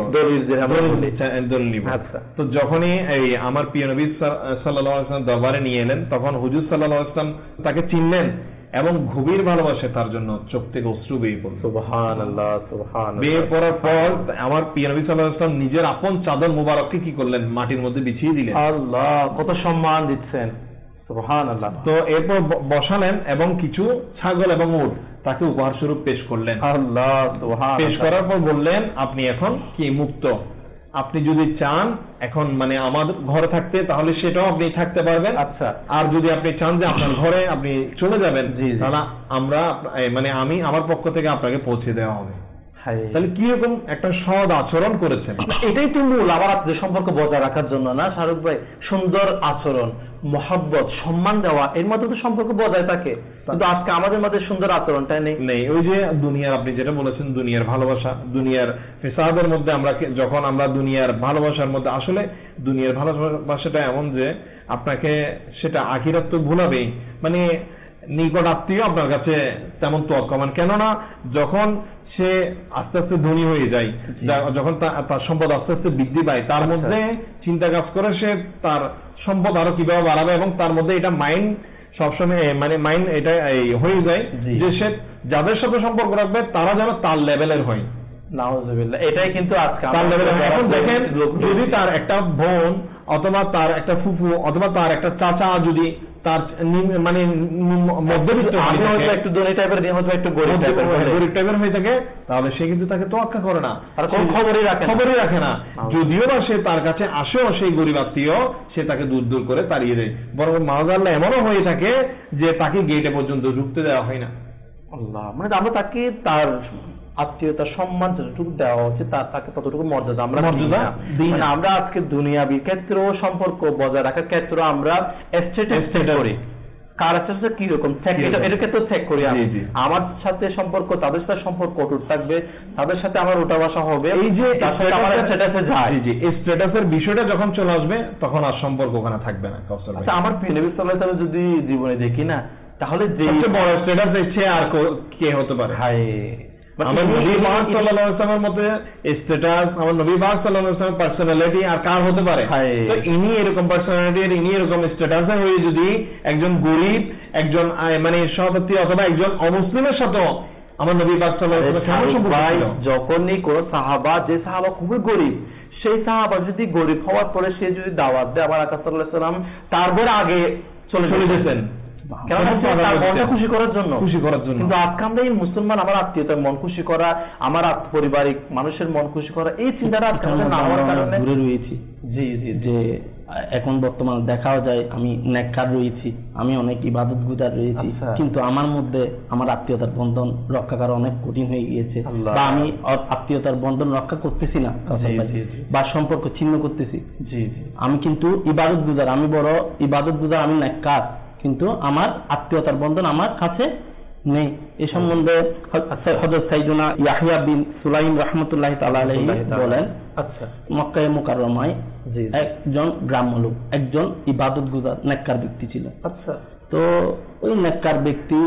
দলিল নিব। তো যখনই এই আমার প্রিয় নবী সাল্লাল্লাহু আলাইহি ওয়াসাল্লাম দরবারে নিয়ে এলেন তখন হুজুর সাল্লাল্লাহু আলাইহি ওয়াসাল্লাম তাকে চিনলেন এবং গভীর ভালোবাসে তার জন্য চোখ থেকে অশ্রু বেয়ে পড়ল। সুবহানাল্লাহ সুবহানাল্লাহ। বেয়ে পড়ার পর আমার প্রিয় নবী সাল্লাল্লাহু আলাইহি ওয়াসাল্লাম নিজের আপন চাদর মুবারককে কি করলেন? মাটির মধ্যে বিছিয়ে দিলেন। আল্লাহ, কত সম্মান দিচ্ছেন। সুবহানাল্লাহ। তো এরপর বসালেন এবং কিছু ছাগল এবং উট তাকে উপহার স্বরূপ পেশ করলেন। আল্লাহ সুবহানাল্লাহ। পেশ করার পর বললেন আপনি এখন কি মুক্ত, আপনি যদি চান এখন মানে আমার ঘরে থাকতে তাহলে সেটাও আপনি থাকতে পারবেন। আচ্ছা, আর যদি আপনি চান যে আপনার ঘরে আপনি চলে যাবেন তাহলে আমরা মানে আমি আমার পক্ষ থেকে আপনাকে পৌঁছে দেওয়া হবে। তাহলে কি রকম একটা সৎ আচরণ করেছেন? এটাই তো মূল আবার আপনাদের সম্পর্ক বজায় রাখার জন্য না শাহরুখ ভাই? সুন্দর আচরণ, মহব্বত, সম্মান দেওয়া, এর মধ্যে তো সম্পর্ক বজায় থাকে। কিন্তু আজকে আমাদের মধ্যে সুন্দর আচরণটাই নেই। নেই ওই যে দুনিয়ার, আপনি যেটা বলেছেন দুনিয়ার ভালোবাসা, দুনিয়ার ফিসাদের মধ্যে আমরা যখন আমরা দুনিয়ার ভালোবাসার মধ্যে, আসলে দুনিয়ার ভালোবাসাটা এমন যে আপনাকে সেটা আখিরাত তো ভুলাবেই, মানে নিকট আত্মীয় আপনার কাছে তেমন তোয়াক্কা মান। কেননা যখন সে আস্তে আস্তে ধনী হয়ে যায়, যখন তার সম্পদ আস্তে আস্তে বৃদ্ধি পায়, তার মধ্যে চিন্তা কাজ করে সে তার সম্পদ আরো কিভাবে বাড়াবে এবং তার মধ্যে এটা মাইন্ড সবসময় মানে মাইন্ড এটা হয়ে যায় যে সে যাদের সাথে সম্পর্ক রাখবে তারা যেন তার লেভেলের হয়। নাউজুবিল্লাহ। এটাই কিন্তু আজকে তার লেভেলের। এখন দেখেন যদি তার একটা বোন অথবা তার একটা ফুফু অথবা তার একটা চাচা যদি তার নিম- মানে নিম- মধ্যবিত্ত হয়ে আমি হয়তো থাকে, একটু ধনী টাইপের দিয়ে হয়তো একটু গরিব টাইপের হয়ে গরিব টাইপের হয়ে থাকে, তাহলে সে কিন্তু তাকে তোয়াক্কা করে না, আর কোনো খবরই রাখে না। খবরই রাখে না। যদিও বা সে তার কাছে আসেও সেই গরিব আত্মীয়, সে তাকে দূর দূর করে তাড়িয়ে দেয়। বরং মাওজাল্লাহ এমনও হয়ে থাকে যে তাকে গেটে পর্যন্ত ঢুকতে দেওয়া হয় না। আল্লাহ, মানে আমরা তাকে তার আত্মীয়তার সম্মান যতটুকু দেওয়া হচ্ছে তার তাকে ততটুকু মর্যাদা আমরা মর্যাদা দিই না। দিই না। মানে আমরা আজকে দুনিয়াবি ক্ষেত্র সম্পর্ক বজায় রাখার ক্ষেত্রে আমরা স্ট্যাটাস চেক করি, কার স্ট্যাটাস কি রকম চেক, এটা এর ক্ষেত্রে চেক করি আমি। জি, জি। আমার সাথে সম্পর্ক, তাদের সাথে সম্পর্ক অটুট থাকবে, তাদের সাথে আমার ওঠা বসা হবে, এই যে তার সাথে আমার স্ট্যাটাসে যায়। জি জি, এই স্ট্যাটাসের বিষয়টা যখন চলে আসবে তখন আর সম্পর্ক ওখানে থাকবে না। কাউসার ভাই, আচ্ছা, আমার প্রিয় নবী সাল্লাল্লাহু আলাইহি ওয়াসাল্লাম যদি জীবনে দেখি না, তাহলে যে সবচেয়ে বড় স্ট্যাটাস দেখছে আর কো- কে হতে পারে? হায়, আমার নবী পাক সাল্লাল্লাহু আলাইহি ওয়াসাল্লামের মধ্যে স্ট্যাটাস, আমার নবী পাক সাল্লাল্লাহু আলাইহি ওয়াসাল্লামের পার্সোনালিটি আর কার হতে পারে? হায়। তো ইনি এরকম পার্সোনালিটি আর ইনি এরকম স্ট্যাটাসে হয়ে যদি একজন গরিব, একজন আহ, মানে সহপাঠী অথবা একজন অমুসলিমের সাথে আমার নবী পাক সাল্লাল্লাহু আলাইহি ওয়াসাল্লাম কেমন সম্পর্ক ভাই, ছিল? যখনই কোন সাহাবা, যে সাহাবা খুবই গরিব, সেই সাহাবা যদি গরিব হওয়ার পরে সে যদি দাওয়াত দেয়, আমার আকা সাল্লাল্লাহু আলাইহি ওয়াসাল্লাম তারপরে আগে চলে চলে যেতেন। যেতেন। কেন হচ্ছে? তার মনটা খুশি করার জন্য। খুশি করার জন্য। কিন্তু আজকে আমরা এই মুসলমান, আমার আত্মীয়তার মন খুশি করা, আমার আত্ম- পারিবারিক মানুষের মন খুশি করা, এই চিন্তাটা আজকে আমাদের না হওয়ার কারণে দূরে রয়েছি। জি জি জি যে এখন বর্তমানে দেখাও যায় আমি নেককার রয়েছি, আমি অনেক ইবাদত গুজার রয়েছি, আচ্ছা। কিন্তু আমার মধ্যে আমার আত্মীয়তার বন্ধন রক্ষা করা অনেক কঠিন হয়ে গিয়েছে, আল্লাহ। বা আমি অ- আত্মীয়তার বন্ধন রক্ষা করতেছি না, জি, জি, জি। বা সম্পর্ক ছিন্ন করতেছি। জি জি আমি কিন্তু ইবাদত গুজার, আমি বড় ইবাদত গুজার, আমি নেককার, কিন্তু আমার আত্মীয়তার বন্ধন আমার কাছে নেই। এই সম্বন্ধে হযরত সাইয়্যিদুনা ইয়াহইয়া বিন সুলাইম রাহমাতুল্লাহি তাআলা আলাইহি বলেন, আচ্ছা মক্কায়ে মুকাররমায় জি জি। একজন গ্রাম্য লোক, একজন ইবাদত গুজার নেককার ব্যক্তি ছিল। আচ্ছা তো ওই নেককার ব্যক্তি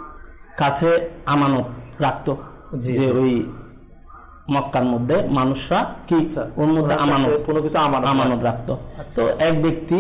কাছে আমানত রাখতো, জি, যে জি। ওই মক্কার মধ্যে মানুষরা কি আচ্ছা, ওর মধ্যে ওনার আমানত কাছে কোনো কিছু আমানত আমানত রাখতো। তো এক ব্যক্তি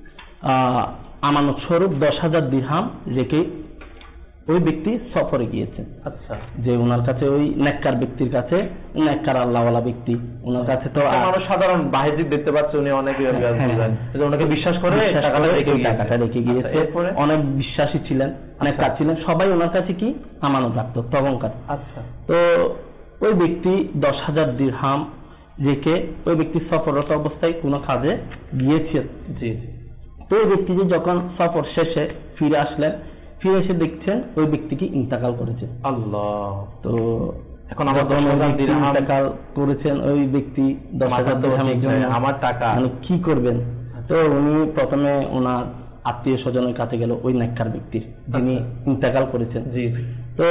আহ আমানত স্বরূপ দশ হাজার দিরহাম রেখে ওই ব্যক্তি সফরে গিয়েছেন। আচ্ছা, যে ওনার কাছে, ওই নেককার ব্যক্তির কাছে, নেককার আল্লাহওয়ালা ব্যক্তি, ওনার কাছে তো আর- আমরা সাধারণ বাহির দিতে পারছি, উনি অনেক হ্যাঁ। ওনাকে বিশ্বাস করে বিশ্বাস টাকাটা করে রেখে ওই গিয়েছে। টাকাটা রেখে গিয়েছে। আচ্ছা, এরপরে অনেক বিশ্বাসী ছিলেন, নেককার ছিলেন, সবাই ওনার কাছে কি আমানত রাখতো, তবঙ্কার। আচ্ছা তো ওই ব্যক্তি দশ হাজার দিরহাম রেখে ওই ব্যক্তি সফররত অবস্থায় কোনো কাজে গিয়েছেন। জি তো ওই ব্যক্তি যে যখন সফর শেষে ফিরে আসলেন, ফিরে এসে দেখছেন ওই ব্যক্তিকে ইন্তেকাল করেছে। আল্লাহ। তো এখন আমার যখন দশ ওই হাজার ব্যক্তি দিরহাম ইন্তেকাল করেছেন, ওই ব্যক্তি দশ মাথা হাজার তো দিরহামের ঠিক জন্য নাই, আমার টাকা। মানে কি করবেন? তো উনি প্রথমে ওনার আত্মীয় স্বজনের কাছে গেল, ওই নেককার ব্যক্তির যিনি ইন্তেকাল করেছেন। জি জি তো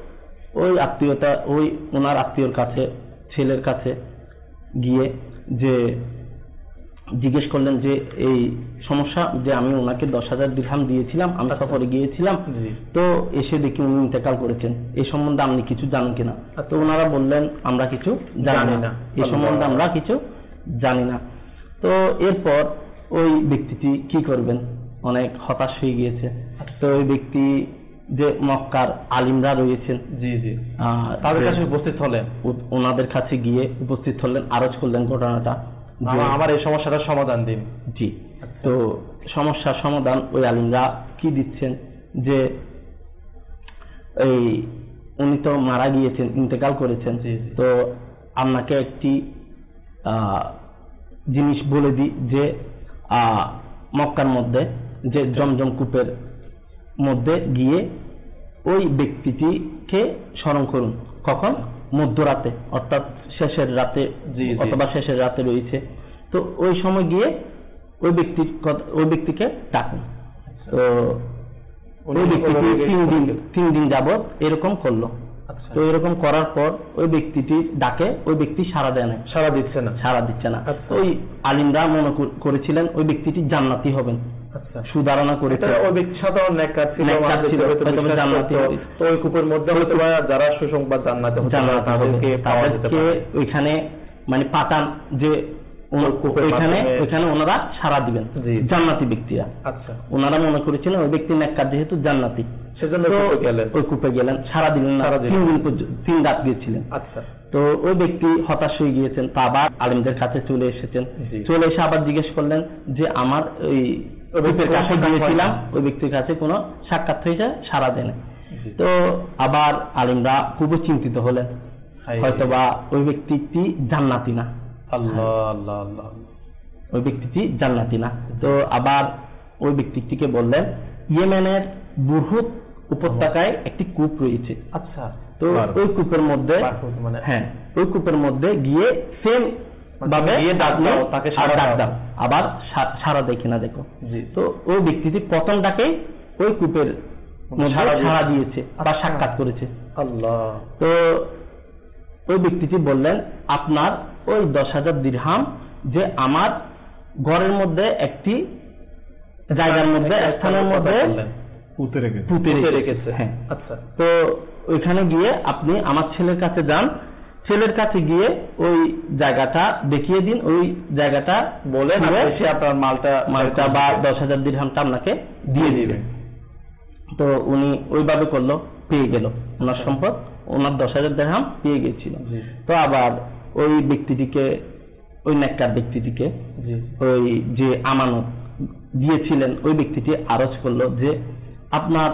ওই আত্মীয়তা, ওই ওনার আত্মীয়র কাছে, ছেলের কাছে গিয়ে যে জিজ্ঞেস করলেন যে এই সমস্যা, যে আমি ওনাকে দশ হাজার দিরহাম দিয়েছিলাম, আমি সফরে গিয়েছিলাম, জি। তো এসে দেখি উনি ইন্তেকাল করেছেন, এই সম্বন্ধে আপনি কিছু জানেন কিনা? তো ওনারা বললেন আমরা কিছু জানি জানি না, না। এই সম্বন্ধে আমরা কিছু জানি না। তো এরপর ওই ব্যক্তিটি কি করবেন, অনেক হতাশ হয়ে গিয়েছে। তো ওই ব্যক্তি যে মক্কার আলিমরা রয়েছেন, জি জি আহ, তাদের যে কাছে উপস্থিত হলেন, ও- ওনাদের কাছে গিয়ে উপস্থিত হলেন, আরজ করলেন ঘটনাটা, যে- আমার- আমার এই সমস্যাটার সমাধান দিন। জি। তো সমস্যার সমাধান ওই আলিমরা কি দিচ্ছেন, যে এই উনি তো মারা গিয়েছেন, ইন্তেকাল করেছেন, জি, জি। তো আপনাকে একটি আহ, জিনিস বলে দিই, যে আহ, মক্কার মধ্যে যে জমজম কূপের মধ্যে গিয়ে ওই ব্যক্তিটিকে স্মরণ করুন। কখন? মধ্যরাতে, অর্থাৎ শেষের রাতে, জি, জি। অথবা শেষের রাতে রয়েছে। তো ওই সময় গিয়ে ওই ব্যক্তির কথা- ওই ব্যক্তিকে ডাকুন। তো ওই ব্যক্তিটি তিন দিন তিন দিন যাবত এরকম করলো। আচ্ছা। তো এরকম করার পর ওই ব্যক্তিটি ডাকে, ওই ব্যক্তি সাড়া দেয় না, সাড়া দিচ্ছে না। সাড়া দিচ্ছে না। আচ্ছা। ওই আলিমরা মনে কর- করেছিলেন ওই ব্যক্তিটি জান্নাতি হবেন, আচ্ছা, সুধারণা করেছে। এটা ওই ব্যক্তি সাধারণ নেককার ছিল, নেককার আমাদের ছিল, হয়তো হয়তো বিশ্বাস জান্নাতি করতো। হবে। তো ওই কূপের মধ্যে হয়তো বা যারা সুসংবাদ জান্নাতে হতে পারে, জান্নাতি হবে। তাদেরকে পাওয়া যেতে তাদেরকে পারে। ওইখানে মানে পাঠান, যে ওনা- কূপের ওইখানে মাধ্যমে- ওইখানে ওনারা সাড়া দিবেন, জি। জান্নাতি ব্যক্তিরা। আচ্ছা, ওনারা মনে করেছিলেন ওই ব্যক্তি নেককার যেহেতু জান্নাতি, সেজন্য তো কূপে গেলেন। ওই কূপে গেলেন, সারা দিলেন না, সাড়া দিলেন। তিন দিন পর্যন্ত, তিন রাত গিয়েছিলেন। আচ্ছা, তো ওই ব্যক্তি হতাশ হয়ে গিয়েছেন, তা আবার আলিমদের কাছে চলে এসেছেন। জি। চলে এসে আবার জিজ্ঞেস করলেন যে আমার ওই ওই ব্যক্তির কাছে গিয়েছিলাম, ওই ব্যক্তির কাছে কোনো সাক্ষাৎ হয়েছে সারা দেয়। তো আবার আলিমরা খুবই চিন্তিত হলেন, হয়তোবা ওই ব্যক্তিটি জান্নাতি না। আল্লাহ আল্লাহ আল্লাহ, ওই ব্যক্তিটি জান্নাতি না। তো আবার ওই ব্যক্তিটিকে বললেন ইয়েমেনের বুরহুত উপত্যকায় একটি কূপ রয়েছে। আচ্ছা, তো ওই কূপের মধ্যে মানে হ্যাঁ ওই কূপের মধ্যে গিয়ে সেম ভাবে তাকে ডাক দাও, আবার সারা দেখে না দেখো। তো ওই ব্যক্তিটি প্রথম ডাকে ওই কূপের মধ্যে সাড়া দিয়েছে বা সাক্ষাৎ করেছে। আল্লাহ। তো ওই ব্যক্তিটি বললেন আপনার ওই দশ হাজার দিরহাম যে আমার ঘরের মধ্যে একটি জায়গার মধ্যে স্থানের মধ্যে পুঁতে রেখেছে পুঁতে রেখেছে হ্যাঁ। আচ্ছা, তো ওইখানে গিয়ে আপনি আমার ছেলের কাছে যান, ছেলের কাছে গিয়ে ওই জায়গাটা দেখিয়ে দিন, ওই জায়গাটা বলে সে আপনার মালটা মালটা বা দশ হাজার দিরহামটা আপনাকে দিয়ে দিবে। তো উনি ওইভাবে করলো, পেয়ে গেল ওনার সম্পদ, ওনার দশ হাজার দিরহাম পেয়ে গেছিল। তো আবার ওই ব্যক্তিটিকে, ওই নেককার ব্যক্তিটিকে ওই যে আমানত দিয়েছিলেন ওই ব্যক্তিটি আরজ করলো যে আপনার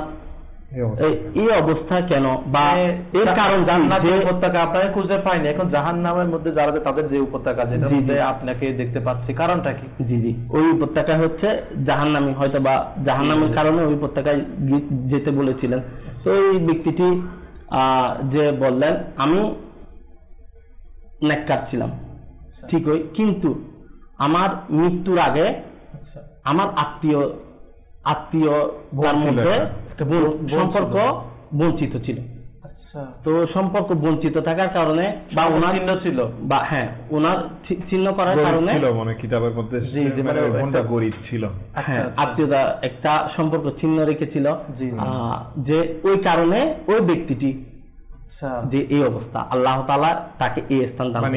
এই অবস্থা কেন, বা এর কারণ জান্নাতের উপত্যকা আপনাকে খুঁজে পাইনি, এখন জাহান্নামের মধ্যে যারা তাদের যে উপত্যকা যেটা মধ্যে আপনাকে দেখতে পাচ্ছি, কারণটা কি? জি জি ওই উপত্যকা হচ্ছে জাহান্নামী, হয়তো বা জাহান্নামের কারণে ওই উপত্যকায় যেতে বলেছিলেন। তো এই ব্যক্তিটি আহ যে বললেন আমি নেককার ছিলাম ঠিকই, কিন্তু আমার মৃত্যুর আগে আমার আত্মীয় আত্মীয় যার মধ্যে সম্পর্ক বঞ্চিত ছিল। তো সম্পর্ক বঞ্চিত থাকার কারণে বা ওনার চিহ্ন ছিল বা হ্যাঁ ওনার চিহ্ন করার কারণে মানে কিতাবের মধ্যে গরিব ছিল, হ্যাঁ আত্মীয়তা একটা সম্পর্ক চিহ্ন রেখেছিল, যে ওই কারণে ওই ব্যক্তিটি যে এই অবস্থা আল্লাহ তাআলা তাকে এই স্থান দান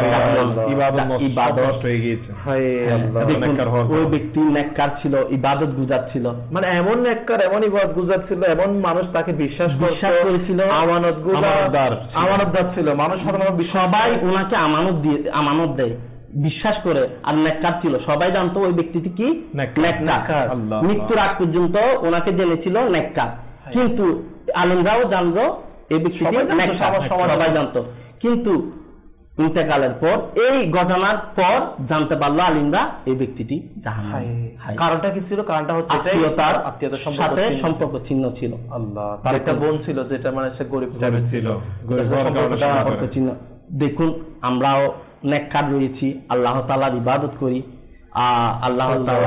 ওই ব্যক্তি নেককার ছিল, ইবাদত গুজার ছিল, মানে এমন নেককার এমন ইবাদত গুজার ছিল, এমন মানুষ তাকে বিশ্বাস বিশ্বাস করেছিল, আমানত গুজার আমানতদার ছিল, মানুষ সাধারণত সবাই ওনাকে আমানত দিয়ে আমানত দেয় বিশ্বাস করে, আর নেককার ছিল, সবাই জানতো ওই ব্যক্তিটি কি নেককার, মৃত্যুর আগ পর্যন্ত ওনাকে জেনেছিল নেককার, কিন্তু আলেমরাও জানতো এই ব্যক্তিটি সবাই জানতো, কিন্তু ইন্তেকালের পর এই ঘটনার পর জানতে পারলো আলিমরা এই ব্যক্তিটি জাহান্নামী। কারণটা কি ছিল? কারণটা হচ্ছে আত্মীয়তার আত্মীয়তার সাথে সম্পর্ক চিহ্ন ছিল। আল্লাহ, তার একটা বোন ছিল যেটা মানে সে গরিব ছিল, সম্পর্ক চিহ্ন। দেখুন আমরাও নেককার রয়েছি, আল্লাহ তাআলার ইবাদত করি, আল্লাহ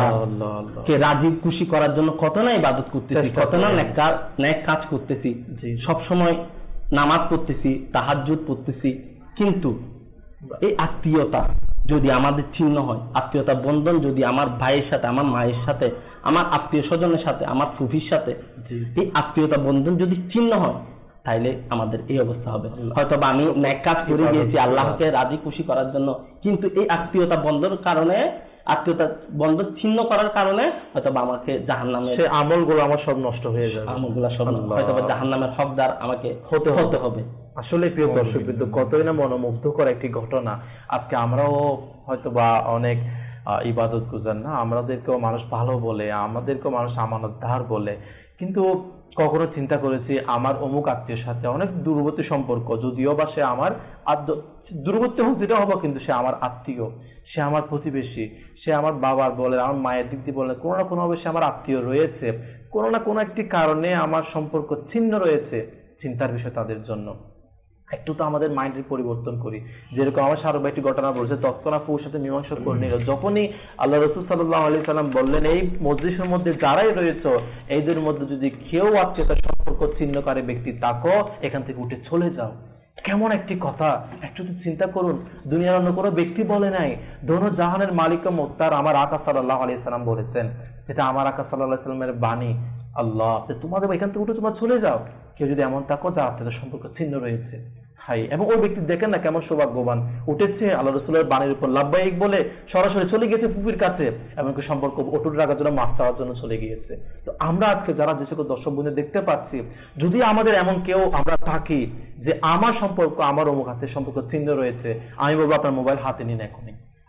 কে রাজি খুশি করার জন্য কত না ইবাদত করতেছি, কত না নেককার নেক কাজ করতেছি, সব সময় নামাজ পড়তেছি, তাহাজ্জুদ পড়তেছি, কিন্তু এই আত্মীয়তা যদি আমাদের চিহ্ন হয়, আত্মীয়তা বন্ধন যদি আমার ভাইয়ের সাথে, আমার মায়ের সাথে, আমার আত্মীয় স্বজনের সাথে, আমার ফুফির সাথে এই আত্মীয়তা বন্ধন যদি চিহ্ন হয়, তাইলে আমাদের এই অবস্থা হবে। হয়তো বা আমি নেক কাজ করে গিয়েছি আল্লাহকে রাজি খুশি করার জন্য, কিন্তু এই আত্মীয়তা বন্ধনের কারণে, আত্মীয়তা বন্ধ ছিন্ন করার কারণে হয়তো আমাকে জাহান্নামের সেই আমলগুলো আমার সব নষ্ট হয়ে যাবে, আমলগুলো সব হয়তো জাহান্নামের হকদার আমাকে হতে হতে হবে। আসলে প্রিয় দর্শক বিন্দু, কতই না মনোমুগ্ধকর একটি ঘটনা। আজকে আমরাও হয়তো বা অনেক ইবাদত গুজার না, আমাদেরকেও মানুষ ভালো বলে, আমাদেরকেও মানুষ আমানতদার বলে, কিন্তু কখনো চিন্তা করেছি আমার অমুক আত্মীয়ের সাথে অনেক দূরবর্তী সম্পর্ক, যদিও বা সে আমার দূরবর্তী হোক যেটা হবো, কিন্তু সে আমার আত্মীয়, সে আমার প্রতিবেশী, সে আমার বাবার বলে, আমার মায়ের দিক দিয়ে বলে, কোনো না কোনো ভাবে সে আমার আত্মীয় রয়েছে, কোনো না কোনো একটি কারণে আমার সম্পর্ক ছিন্ন রয়েছে। চিন্তার বিষয় তাদের জন্য। একটু তো আমাদের মাইন্ডের পরিবর্তন করি। যেরকম আমার শাহরুখ ভাই একটি ঘটনা বলছে, তৎক্ষণাৎ ফুর সাথে মীমাংসা করে নিল। যখনই আল্লাহ রাসূল সাল্লাল্লাহু আলাইহি সাল্লাম বললেন এই মজলিসের মধ্যে যারাই রয়েছে এইদের মধ্যে যদি কেউ আত্মীয়তার সম্পর্ক ছিন্নকারী ব্যক্তি থাকো, এখান থেকে উঠে চলে যাও। কেমন একটি কথা, একটু তো চিন্তা করুন। দুনিয়ার অন্য কোনো ব্যক্তি বলে নাই, দোনো জাহানের মালিক মুক্তার আমার আকা সাল্লাল্লাহু আলাইহি সাল্লাম বলেছেন, যেটা আমার আকা সাল্লাল্লাহু আলাইহি সাল্লামের বাণী। আল্লাহ, তোমাদের এখান থেকে উঠে তোমরা চলে যাও। কেউ যদি এমন থাকো যা আত্মীয়তার সম্পর্ক ছিন্ন রয়েছে, হাই, এবং ওই ব্যক্তি দেখেন না কেমন সৌভাগ্যবান, উঠেছে আল্লাহ রাসূলের বাণীর উপর লাব্বাইক বলে সরাসরি চলে গিয়েছে ফুপির কাছে, এমনকি সম্পর্ক অটুট রাখার জন্য মাফ চাওয়ার জন্য চলে গিয়েছে। তো আমরা আজকে যারা যে সকল দর্শক বন্ধু দেখতে পাচ্ছি, যদি আমাদের এমন কেউ আমরা থাকি যে আমার সম্পর্ক আমার অমুক হাতের সম্পর্ক ছিন্ন রয়েছে, আমি বলবো আপনার মোবাইল হাতে নিন এখনই,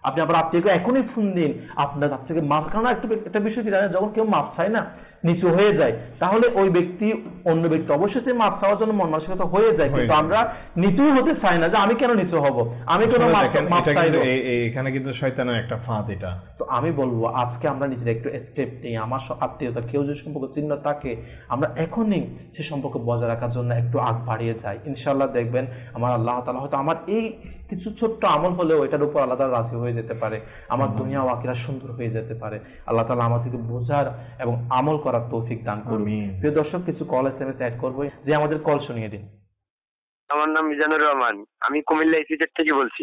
আপনি আবার আত্মীয়কে এখনই ফোন দিন, আপনার কাছ থেকে মাপ, কারণ একটা একটা বিষয় কি জানেন, যখন কেউ মাপ চায় না, নিচু হয়ে যায়, তাহলে ওই ব্যক্তি অন্য ব্যক্তি অবশ্যই সে মাপ চাওয়ার জন্য মন মানসিকতা হয়ে যায়, কিন্তু আমরা নিচু হতে চাই না যে আমি কেন নিচু হব, আমি কেন মাপ চাই। এখানে কিন্তু শয়তানের একটা ফাঁদ এটা। তো আমি বলবো আজকে আমরা নিজেরা একটু স্টেপ নিই, আমার আত্মীয়তা কেউ যদি সম্পর্ক চিহ্ন থাকে, আমরা এখনই সে সম্পর্ক বজায় রাখার জন্য একটু আগ বাড়িয়ে যাই। ইনশাআল্লাহ দেখবেন আমার আল্লাহ তাআলা হয়তো আমার এই কিছু ছোট্ট আমল হলেও এটার উপর আল্লাহ তাআলা রাজি হয়ে যেতে পারে, আমার দুনিয়া ও আখিরাত সুন্দর হয়ে যেতে পারে। আল্লাহ তাআলা আমাদেরকে বোঝার এবং আমল করার তৌফিক দান করুন। প্রিয় দর্শক, কিছু কল এসএমএস অ্যাড করবো, যে আমাদের কল শুনিয়ে দিন। আমার নাম মিজানুর রহমান, আমি কুমিল্লা ইসিজেড থেকে বলছি।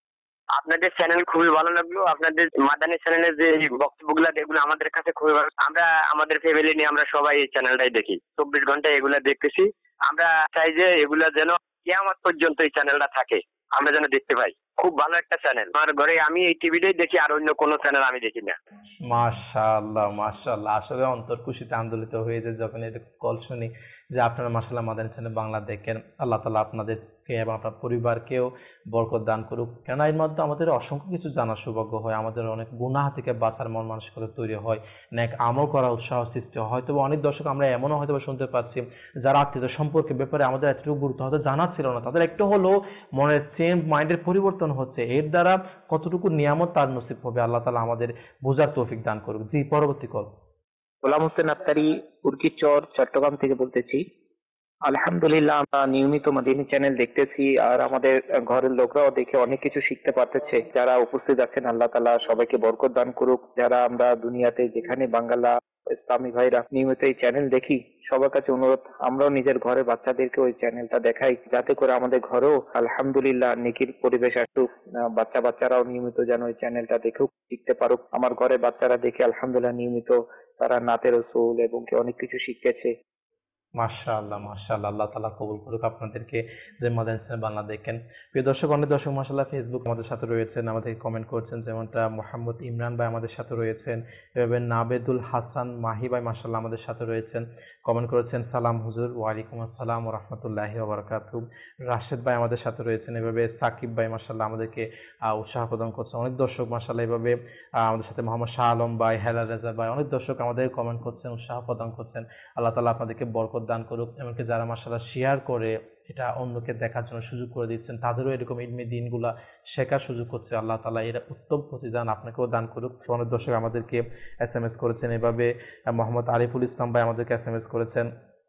আপনাদের চ্যানেল খুবই ভালো লাগলো, আপনাদের মাদানী চ্যানেলের যে বক্তব্যগুলো এগুলো আমাদের কাছে খুবই ভালো। আমরা আমাদের ফ্যামিলি নিয়ে আমরা সবাই এই চ্যানেলটাই দেখি, চব্বিশ ঘন্টা এগুলা দেখতেছি। আমরা চাই যে এগুলা যেন কিয়ামত পর্যন্ত এই চ্যানেলটা থাকে, আমরা যেন দেখতে পাই। খুব ভালো একটা চ্যানেল, আমার ঘরে আমি এই টিভিটাই দেখি, আর অন্য কোনো চ্যানেল আমি দেখি না। মাশাআল্লাহ মাশাআল্লাহ, আসলে অন্তর খুশিতে আন্দোলিত হয়ে যায় যখন এটা কল শুনি যে আপনারা মাশাআল্লাহ মাদানী চ্যানেল বাংলা দেখেন। আল্লাহ তাআলা আপনাদেরকে এবং আপনার পরিবারকেও বরকত দান করুক, কেন এর মধ্যে আমাদের অসংখ্য কিছু জানার সৌভাগ্য হয়, আমাদের অনেক গুনাহ থেকে বাঁচার মন মানসিকতা তৈরি হয়, নেক আমল করার উৎসাহ সৃষ্টি হয়। হয়তো অনেক দর্শক আমরা এমনও হয়তো শুনতে পাচ্ছি যারা আত্মীয়তা সম্পর্কের ব্যাপারে আমাদের এতটুকু গুরুত্ব হয়তো জানা ছিল না, তাদের একটু হলেও মনের চেঞ্জ, মাইন্ডের পরিবর্তন হচ্ছে, এর দ্বারা কতটুকু নিয়ামত তার নসিব হবে। আল্লাহ তাআলা আমাদের বোঝার তৌফিক দান করুক। জি, পরবর্তী কল। গোলাম হোসেন আত্তারি, উর্কিচর, চট্টগ্রাম থেকে বলতেছি। আলহামদুলিল্লাহ, আমরা নিয়মিত মাদানী চ্যানেল দেখতেছি, আর আমাদের ঘরের লোকরাও দেখে অনেক কিছু শিখতে পারতেছে। যারা উপস্থিত আছেন আল্লাহ তাআলা সবাইকে বরকত দান করুক। যারা আমরা দুনিয়াতে যেখানে বাঙ্গালা ইসলামী ভাইরা নিয়মিত এই চ্যানেল দেখি, সবার কাছে অনুরোধ আমরাও নিজের ঘরে বাচ্চাদেরকে ওই চ্যানেলটা দেখাই, যাতে করে আমাদের ঘরেও আলহামদুলিল্লাহ নেকির পরিবেশ আসুক, বাচ্চা বাচ্চারাও নিয়মিত যেন ওই চ্যানেলটা দেখুক, শিখতে পারুক। আমার ঘরে বাচ্চারা দেখে আলহামদুলিল্লাহ নিয়মিত তারা নাতে রসুল এবং কি অনেক কিছু শিখতেছে। মাশাআল্লাহ মাশাআল্লাহ, আল্লাহ তাআলা কবুল করুক আপনাদেরকে যে মাদানী চ্যানেল বাংলা দেখেন। প্রিয় দর্শক, অনেক দর্শক মাশাআল্লাহ ফেসবুক আমাদের সাথে রয়েছেন, আমাদের কমেন্ট করছেন, যেমনটা মোহাম্মদ ইমরান ভাই আমাদের সাথে রয়েছেন, এভাবে নাবেদুল হাসান মাহি ভাই মাশাআল্লাহ আমাদের সাথে রয়েছেন, কমেন্ট করেছেন সালাম হুজুর, ওয়ালাইকুম আসসালাম ওয়া রাহমাতুল্লাহি ওয়া বারাকাতুহু। রাশেদ ভাই আমাদের সাথে রয়েছেন, এভাবে সাকিব ভাই মাশাআল্লাহ আমাদেরকে উৎসাহ প্রদান করছেন। অনেক দর্শক মাশাআল্লাহ এভাবে আমাদের সাথে মোহাম্মদ শাহ আলম ভাই, হেলাল রেজা ভাই, অনেক দর্শক আমাদের কমেন্ট করছেন, উৎসাহ প্রদান করছেন। আল্লাহ তাআলা আপনাদেরকে বরকত দান করুক। এমনকি যারা মাশাআল্লাহ শেয়ার করে এটা অন্যকে দেখার জন্য সুযোগ করে দিচ্ছেন, তাদেরও এরকম ইলমি দিনগুলা শেখার সুযোগ হচ্ছে। আল্লাহ তাআলা এর উত্তম প্রতিদান আপনাকেও দান করুক। অনেক দর্শক আমাদেরকে এস এম এস করেছেন, এভাবে মোহাম্মদ আরিফুল ইসলাম ভাই আমাদেরকে এস এম এস করেছেন,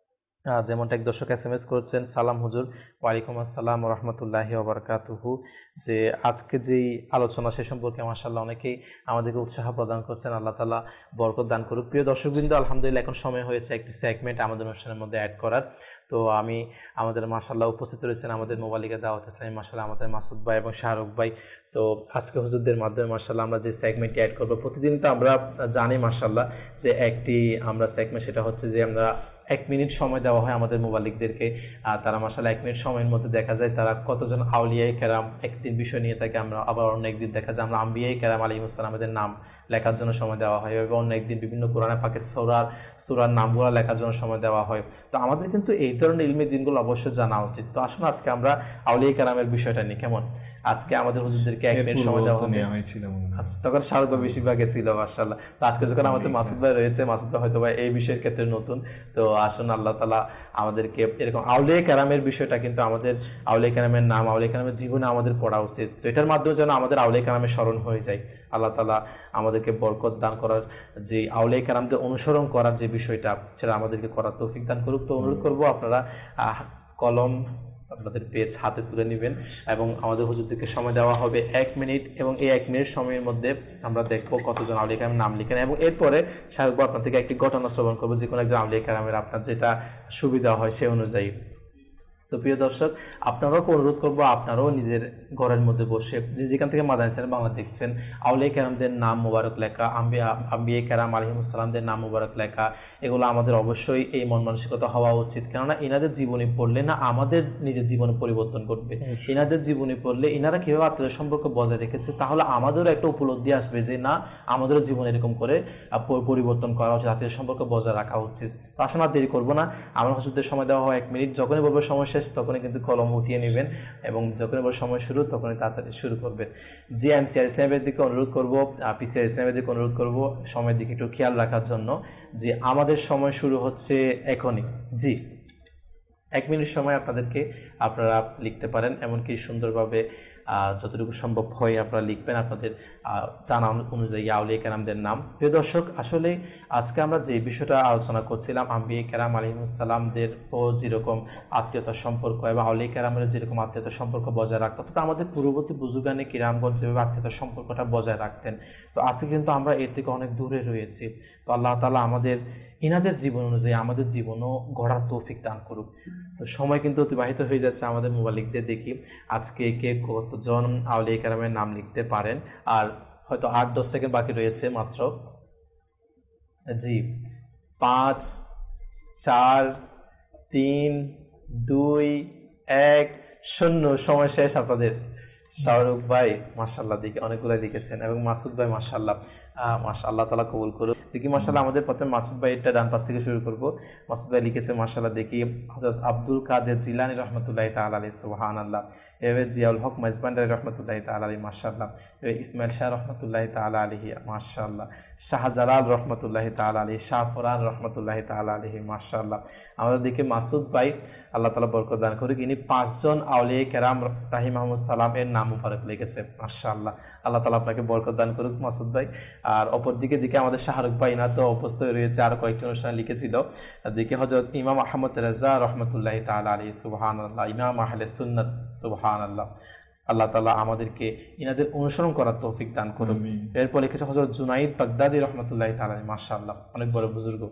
যেমনটা এক দর্শক এস এম এস করেছেন সালাম হুজুর, ওয়ালাইকুম আসসালাম ওয়া রাহমাতুল্লাহি ওয়া বারাকাতুহু, যে আজকে যেই আলোচনা সে সম্পর্কে মাশাআল্লাহ অনেকেই আমাদেরকে উৎসাহ প্রদান করছেন। আল্লাহ তাআলা বরকত দান করুক। প্রিয় দর্শকবৃন্দ, আলহামদুলিল্লাহ এখন সময় হয়েছে একটি সেগমেন্ট আমাদের অনুষ্ঠানের মধ্যে অ্যাড করার। তো আমি আমাদের মাশাআল্লাহ উপস্থিত রয়েছেন আমাদের মোবালিকা দাওয়াত ইসলামী মাশাআল্লাহ আমাদের মাসুদ ভাই এবং শাহরুখ ভাই। তো আজকে হুজুরদের মাধ্যমে মাশাআল্লাহ আমরা যে সেগমেন্টটি অ্যাড করব, প্রতিদিন তো আমরা জানি মাশাআল্লাহ যে একটি আমরা সেগমেন্ট, সেটা হচ্ছে যে আমরা এক মিনিট সময় দেওয়া হয় আমাদের মোবালিকদেরকে। আর তারা মাশাআল্লাহ এক মিনিট সময়ের মধ্যে দেখা যায় তারা কতজন আউলিয়ায়ে কেরাম একদিন বিষয় নিয়ে থাকে, আমরা আবার অন্য একদিন দেখা যায় আমরা আম্বিয়ায়ে কেরাম আলাইহিস সালামের নাম লেখার জন্য সময় দেওয়া হয়, এবং অন্য একদিন বিভিন্ন কোরআনে পাকের সূরার সূরার নামগুলো লেখার জন্য সময় দেওয়া হয়। তো আমাদের কিন্তু এই ধরনের ইলমি দিনগুলো অবশ্যই জানা উচিত। তো আসুন আজকে আমরা আউলিয়ায়ে কেরামের বিষয়টা নিয়ে, কেমন? আজকে আমাদের হুজুরদেরকে এক মিনিট সময় দেওয়া হয়েছিল, তখন শাহরুখ ভাই বেশিরভাগে ছিল মাশাআল্লাহ। তো আজকে যখন আমাদের মাসুদ ভাই রয়েছে, মাসুদ ভাই হয়তো ভাই এই বিষয়ের ক্ষেত্রে নতুন। তো আসুন আল্লাহ তাআলা আমাদেরকে এরকম আউলিয়ায়ে কেরামের বিষয়টা, কিন্তু আমাদের আউলিয়ায়ে কেরামের নাম, আউলিয়ায়ে কেরামের জীবনে আমাদের পড়া উচিত। তো এটার মাধ্যমে যেন আমাদের আউলিয়ায়ে কেরামের স্মরণ হয়ে যায়। আল্লাহ তাআলা আমাদেরকে বরকত দান করার, যে আউলিয়ায়ে কেরামদের অনুসরণ করার যে বিষয়টা, সেটা আমাদেরকে করার তৌফিক দান করুক। তো অনুরোধ করবো আপনারা কলম আপনাদের পেজ হাতে তুলে নেবেন, এবং আমাদের হুজুরদেরকে সময় দেওয়া হবে এক মিনিট, এবং এই এক মিনিট সময়ের মধ্যে আমরা দেখবো কতজন আউলিয়া কেরামের নাম লিখেন, এবং এরপরে শাহরুখ ভাই আপনার থেকে একটি ঘটনা শ্রবণ করবো, যে কোনো একজন আউলিয়া কেরামের আপনার যেটা সুবিধা হয় সে অনুযায়ী। তো প্রিয় দর্শক, আপনারাও অনুরোধ করবো আপনারাও নিজের ঘরের মধ্যে বসে যেখান থেকে মাদানী চ্যানেল বাংলা দেখছেন, আউলিয়া কেরামদের নাম মুবারক লেখা, আম্বিয়া আম্বিয়ায়ে কেরাম আলাইহিস সালামদের নাম মুবারক লেখা, এগুলো আমাদের অবশ্যই এই মন মানসিকতা হওয়া উচিত। কেননা এনাদের জীবনী পড়লে না আমাদের নিজের জীবনে পরিবর্তন ঘটবে, এনাদের জীবনী পড়লে এনারা কিভাবে আত্মীয় সম্পর্ক বজায় রেখেছে, তাহলে আমাদেরও একটা উপলব্ধি আসবে যে না, আমাদেরও জীবনে এরকম করে পরিবর্তন করা উচিত, আত্মীয় সম্পর্ক বজায় রাখা উচিত। আসলে আর দেরি করবো না, আমার হুজুরদের সময় দেওয়া হয় এক মিনিট, যখনই বলবো সময় শেষ শেষ তখনই কিন্তু কলম উঠিয়ে নেবেন এবং যখনই বড় সময় শুরু তখনই তাড়াতাড়ি শুরু করবেন। জি আমি চেয়ার সাহেবের দিকে অনুরোধ করবো, পি চেয়ার সাহেবের দিকে অনুরোধ করবো সময়ের দিকে একটু খেয়াল রাখার জন্য, যে আমাদের সময় শুরু হচ্ছে এখনই। জি এক মিনিট সময় আপনাদেরকে আপনারা লিখতে পারেন, এমনকি সুন্দরভাবে যতটুকু সম্ভব হয় আপনারা লিখবেন আপনাদের জানা অনুযায়ী আউলিয়া কেরামদের নাম। প্রিয় দর্শক, আসলে আজকে আমরা যে বিষয়টা আলোচনা করছিলাম, আম্বিয়া কেরাম আলাইহিস সালামদের ও যেরকম আত্মীয়তার সম্পর্ক এবং আউলিয়া কেরামের যেরকম আত্মীয়তার সম্পর্ক বজায় রাখতো, অর্থাৎ আমাদের পূর্ববর্তী বুজুর্গানে কিরামগঞ্জ যেভাবে আত্মীয়তার সম্পর্কটা বজায় রাখতেন, তো আজকে কিন্তু আমরা এর থেকে অনেক দূরে রয়েছি। তো আল্লাহ তাআলা আমাদের ইনাদের জীবন অনুযায়ী আমাদের জীবনও গড়ার তৌফিক দান করুক। তো সময় কিন্তু অতিবাহিত হয়ে যাচ্ছে, আমাদের মোবাইলদের দেখি আজকে কে কতজন আউলিয়া কেরামের নাম লিখতে পারেন, আর হয়তো আট দশ সেকেন্ড বাকি রয়েছে মাত্র। জি পাঁচ চার তিন দুই এক শূন্য, সময় শেষ আপনাদের। শাহরুখ ভাই মাশাআল্লাহ দিকে অনেকগুলো লিখেছেন, এবং মাসুদ ভাই মাশাআল্লাহ মাশাআল্লাহ তাআলা কবুল করুন। দেখি মাশাআল্লাহ আমাদের প্রথমে মাসুদ ভাই এটা ডান পাশ থেকে শুরু করব। মাসুদ ভাই লিখেছে মাশাআল্লাহ, দেখি হযরত আব্দুল কাদের জিলানী রাহমাতুল্লাহি তাআলা আলাইহি সুবহানাল্লাহ, এভাবে জিয়াউল হক মাইজবান্ডারি রাহমাতুল্লাহি তাআলা আলাইহি মাশাআল্লাহ, ইসমাইল শাহ রাহমাতুল্লাহি তাআলা আলাইহি মাশাআল্লাহ, শাহজালাল রহমতুল্লাহি তাআলা আলাইহি, শাহ ফরান রহমতুল্লাহি তাআলা আলাইহি মাশাআল্লাহ। আমাদের দিকে মাসুদ ভাই আল্লাহ তাআলা বরকত দান করুক, ইনি পাঁচজন আউলিয়া কেরাম রাহিমাহুমুস সালাম এর নাম মুবারক লিখেছে মাশাআল্লাহ। আল্লাহ তাআলা আপনাকে বরকত দান করুক মাসুদ ভাই। আর অপর দিকে দিকে আমাদের শাহরুখ ভাই না তো উপস্থিত রয়েছে, আর কয়েকটি অনুষ্ঠান লিখেছিল। দিকে হযরত ইমাম আহমদ রেজা রহমতুল্লাহি তাআলা আলাইহি সুবহানাল্লাহ, ইমাম আহলে সুন্নাত সুবহানাল্লাহ। আল্লাহ তাআলা আমাদেরকে ইনাদের অনুসরণ করার তৌফিক দান করুন। এরপর লিখেছে হযরত জুনাইদ বাগদাদি রাহমাতুল্লাহি তাআলা আলাইহি মাশাআল্লাহ, অনেক বড় বুজুর্গ।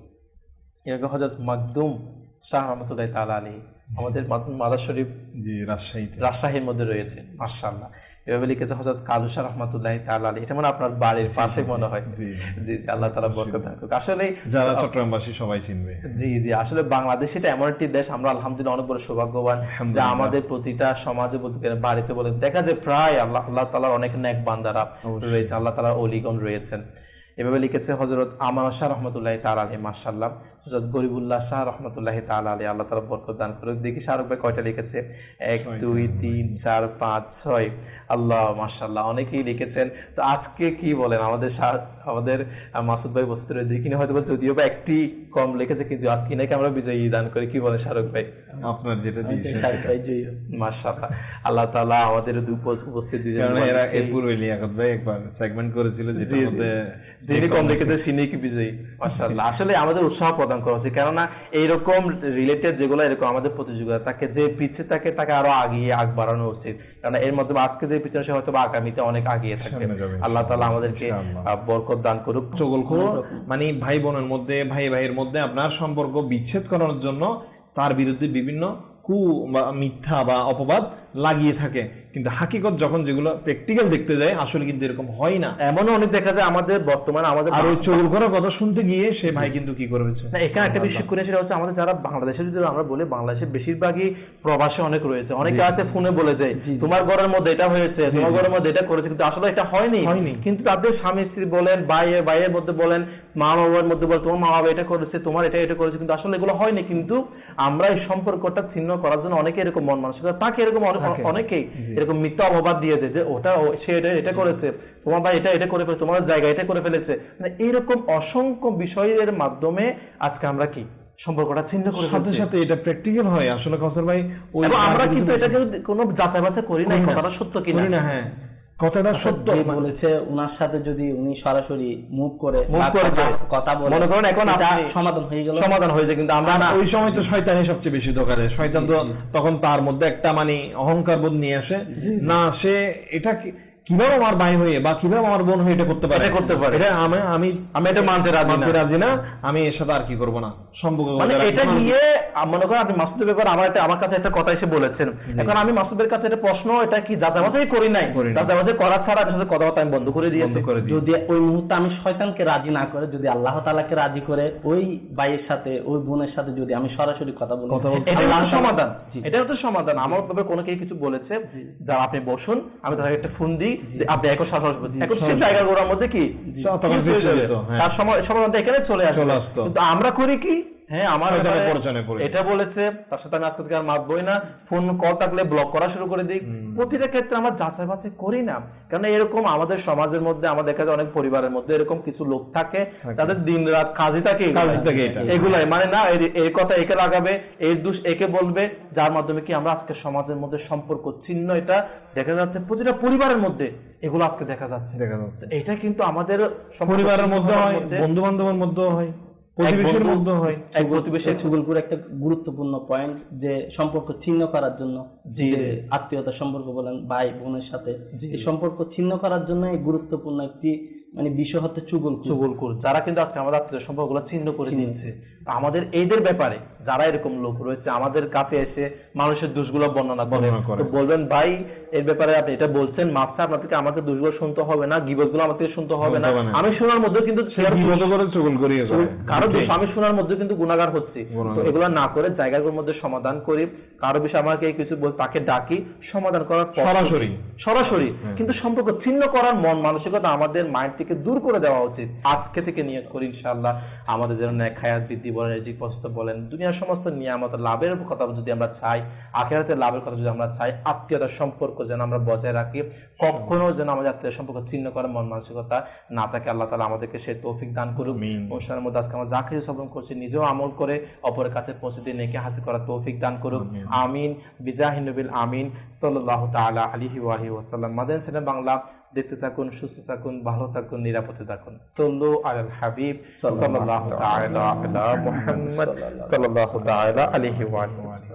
এরপর হযরত মাকদুম শাহ রাহমাতুল্লাহি তাআলা আলাইহি, আমাদের মাদার শরীফ জি রাজশাহী রাজশাহীর মধ্যে রয়েছে মাশাআল্লাহ। এভাবে লিখেছে হযরত কালুসা রাহমাতুল্লাহি তাআলা আলাইহি, এটা মানে আপনার বাড়ির পাশে মনে হয়। জি আল্লাহ তাআলা বরকত দান করুক। আসলে যারা চট্টগ্রামবাসী সবাই চিনবে। জি জি আসলে বাংলাদেশ এটা এমন একটি দেশ, আমরা আলহামদুলিল্লাহ অনেক বড় সৌভাগ্যবান যে আমাদের প্রতিটা সমাজে বলতে বাড়িতে বলে দেখা যায় প্রায় আল্লাহ আল্লাহ তাআলার অনেক নেক বান্দারা রয়েছে, আল্লাহ তাআলার ওলিগণ রয়েছেন। এভাবে লিখেছে হযরত আমানত শাহ রাহমাতুল্লাহি তাআলা আলাইহি মাশাআল্লাহ, হযরত গরিবুল্লাহ শাহ রাহমাতুল্লাহি তাআলা আলাইহি, আল্লাহ তাআলা বরকত দান করুক। দেখি শাহরুখ ভাই কয়টা লিখেছে, এক দুই তিন চার পাঁচ ছয়, আল্লাহ মাশাআল্লাহ অনেকেই লিখেছেন। তো আজকে কি বলেন আমাদের আমাদের মাসুদ ভাই বসতে রয়েছে, কিনা হয়তো যদিও বা একটি কম লিখেছে, কিন্তু আজকে নাকি আমরা বিজয়ী দান করি, কি বলে শাহরুখ ভাই? আপনার যেটা দিয়েছেন মাশাআল্লাহ, আল্লাহ তাআলা আমাদের উপস্থিত দিয়েছেন। এরা এরপর লিয়াকত ভাই একবার সেগমেন্ট করেছিল যেটার মধ্যে যিনি কম লিখেছে তিনি কি বিজয়ী মাশাআল্লাহ। আসলে আমাদের উৎসাহ প্রদান করা উচিত, কেননা এইরকম রিলেটেড যেগুলো এরকম আমাদের প্রতিযোগিতা তাকে যে পিছিয়ে থাকে তাকে আরো আগিয়ে আগ বাড়ানো উচিত, কারণ এর মাধ্যমে আজকে যে পিছনে সে হয়তো আগামীতে অনেক আগিয়ে থাকবে। আল্লাহ তাআলা আমাদেরকে বরকত দান করুক। চগলখোর মানে ভাই বোনের মধ্যে ভাই ভাইয়ের মধ্যে আপনার সম্পর্ক বিচ্ছেদ করানোর জন্য তার বিরুদ্ধে বিভিন্ন কু বা মিথ্যা বা অপবাদ লাগিয়ে থাকে, কিন্তু হাকিকত যখন যেগুলো প্র্যাকটিক্যাল দেখতে যায় আসলে কিন্তু এরকম হয় না। এমনও অনেক দেখা যায় আমাদের বর্তমানে আমাদের আর ওই চোর করার কথা শুনতে গিয়ে সে ভাই কিন্তু কি করেছে না, এখানে একটা বিষয় করে সেটা হচ্ছে আমাদের যারা বাংলাদেশে যদি আমরা বলি বাংলাদেশের বেশিরভাগই প্রবাসে অনেক রয়েছে, অনেকে আছে ফোনে বলে যায় তোমার ঘরের মধ্যে এটা হয়েছে, তোমার ঘরের মধ্যে এটা করেছে, কিন্তু আসলে এটা হয়নি হয়নি কিন্তু তাদের স্বামী স্ত্রী বলেন, ভাইয়ের ভাইয়ের মধ্যে বলেন, মা বাবার মধ্যে বলেন তোমার মা বাবা এটা করেছে, তোমার এটা এটা করেছে, কিন্তু আসলে এগুলো হয়নি। কিন্তু আমরা এই সম্পর্কটা ছিন্ন করার জন্য অনেকে এরকম মন মানসিকতা তাকে এরকম অনেকেই এরকম মিথ্যা অপবাদ দিয়ে দেয় যে ওটা সে এটা এটা করেছে, তোমার ভাই এটা এটা করে ফেলেছে, তোমার জায়গা এটা করে ফেলেছে, মানে এইরকম অসংখ্য বিষয়ের মাধ্যমে আজকে আমরা কি সম্পর্কটা ছিন্ন করে সাথে সাথে এটা প্র্যাকটিক্যাল হয় আসলে কাউসার ভাই। আমরা কিন্তু এটাকে কোনো যাচাই বাছাই করি না, কথাটা সত্য কিনা না। হ্যাঁ কথাটা সত্য বলেছে, ওনার সাথে যদি উনি সরাসরি মুভ করে মুভ করে কথা বলে মনে করেন এখন সমাধান হয়ে গেল, সমাধান হয়ে যায়, কিন্তু আমরা ওই সময় তো শয়তানি সবচেয়ে বেশি দরকার। শয়তান তো তখন তার মধ্যে একটা মানে অহংকার বোধ নিয়ে আসে, না সে এটা কিভাবে আমার ভাই হয়ে বা কিভাবে আমার বোন হয়ে এটা করতে পারে করতে পারে এটা আমি আমি আমি এটা মানতে রাজি রাজি না, আমি এর সাথে আর কি করবো না সম্পর্ক। মানে এটা নিয়ে মনে করেন আপনি মাসুদের ব্যাপারে আমার একটা আমার কাছে একটা কথা এসে বলেছেন, এখন আমি মাসুদের কাছে একটা প্রশ্ন এটা কি যাচাই বাছাই করি নাই, যাচাই বাছাই করা ছাড়া আপনার সাথে কথাবার্তা আমি বন্ধ করে দিয়েছি। যদি ওই মুহূর্তে আমি শয়তানকে রাজি না করে যদি আল্লাহ তাআলাকে রাজি করে ওই ভাইয়ের সাথে ওই বোনের সাথে যদি আমি সরাসরি কথা বলি, এটা হচ্ছে সমাধান, এটা হচ্ছে সমাধান। আমার তবে কোনো কেউ কিছু বলেছে যা আপনি বসুন, আমি তাকে একটা ফোন দিই আপনি একই সাথে এখন সেই জায়গাগুলোর মধ্যে কি তার সময় সমাধানটা এখানে চলে আসে। কিন্তু আমরা করি কি হ্যাঁ আমার হয়তো ব্যাপারে পরিচয় পড়ে এটা বলেছে, তার সাথে আমি আজকে থেকে আর মাতবই না, ফোন কল থাকলে ব্লক করা শুরু করে দিই। হুম। প্রতিটা ক্ষেত্রে আমরা যাচাই বাছাই করি না, কারণ এরকম আমাদের সমাজের মধ্যে আমাদের কাছে অনেক পরিবারের মধ্যে এরকম কিছু লোক থাকে থাকে। তাদের দিন রাত কাজই থাকে এগুলাই। কাজই থাকে এটা। এগুলাই মানে না এই- এই কথা একে লাগাবে, এই দোষ একে বলবে, যার মাধ্যমে কি আমরা আজকে সমাজের মধ্যে সম্পর্ক ছিন্ন এটা দেখা যাচ্ছে প্রতিটা পরিবারের মধ্যে, এগুলো আজকে দেখা যাচ্ছে। দেখা যাচ্ছে এটা কিন্তু আমাদের সম্পর্ক পরিবারের ছিন্ন মধ্যে করার হয়, মধ্যে- বন্ধু বান্ধবের মধ্যেও হয়, প্রতিবেশীর বন্ধু- মধ্যে হয়। এক প্রতিবেশী চুগলপুর একটা গুরুত্বপূর্ণ পয়েন্ট যে সম্পর্ক ছিন্ন করার জন্য, জি। যে আত্মীয়তার সম্পর্ক বলেন ভাই বোনের সাথে, জি। এই সম্পর্ক ছিন্ন করার জন্য এই গুরুত্বপূর্ণ একটি মানে বিষয় হচ্ছে চুগলখুর। চুগলখোর, যারা কিন্তু আজকে আমাদের আত্মীয় সম্পর্কগুলো ছিন্ন করে ছিন্ন। দিচ্ছে। আমাদের এইদের ব্যাপারে যারা এরকম লোক রয়েছে আমাদের কাছে এসে মানুষের দোষগুলো বর্ণনা করে, বর্ণনা করে। তো বলবেন ভাই এর ব্যাপারে আপনি এটা বলছেন মাপসা, আপনাদেরকে আমাদের দোষগুলো শুনতে হবে না, গিবতগুলো আমাদের শুনতে হবে না। শুনতে হবে না। আমি শোনার মধ্যে কিন্তু সে বিগত করে চুগল করিয়ে যায়। কারো দোষ আমি শোনার মধ্যে কিন্তু গুনাহগার হচ্ছে। গুনাহগার। তো এগুলো না করে জায়গাগুলোর মধ্যে সমাধান করি, কারো বিষয়ে আমাকে কিছু বল তাকে ডাকি, সমাধান করার পর- সরাসরি। সরাসরি হ্যাঁ। কিন্তু সম্পর্ক ছিন্ন করার মন মানসিকতা আমাদের মাইন্ড থেকে দূর করে দেওয়া উচিত। আজকে থেকে নিয়ত করি ইনশাআল্লাহ আমাদের যেন ন্যাক হায়াত বৃদ্ধি বলেন, রিজিক প্রস্তুত বলেন, দুনিয়ার সমস্ত নিয়ামত লাভের কথা যদি আমরা চাই, আখিরাতের লাভের কথা যদি আমরা চাই, আত্মীয়তার সম্পর্ক যেন আমরা বজায় রাখি, কখনো যেন আমাদের আত্মীয় সম্পর্ক ছিন্ন করার মন মানসিকতা না থাকে। আল্লাহ তাআলা আমাদেরকে সেই তৌফিক দান করুক। আমিন। অনুষ্ঠানের মধ্যে আজকে আমরা যা কিছু শ্রবণ করছি নিজেও আমল করে অপরের কাছে পৌঁছে দিয়ে নেকি হাসিল করার তৌফিক দান করুক। আমিন। আমিন বিজাহি নবিল আমিন সাল্লাল্লাহু তাআলা আলাইহি ওয়া আলিহি ওয়াসাল্লাম। মাদানী চ্যানেল বাংলা দেখতে থাকুন, সুস্থ থাকুন, ভালো থাকুন, নিরাপদে থাকুন। সাল্লু আলাল হাবিব সাল্লাল্লাহু তাআলা আলা মুহাম্মদ সাল্লাল্লাহু তাআলা আলাইহি ওয়া আলিহি।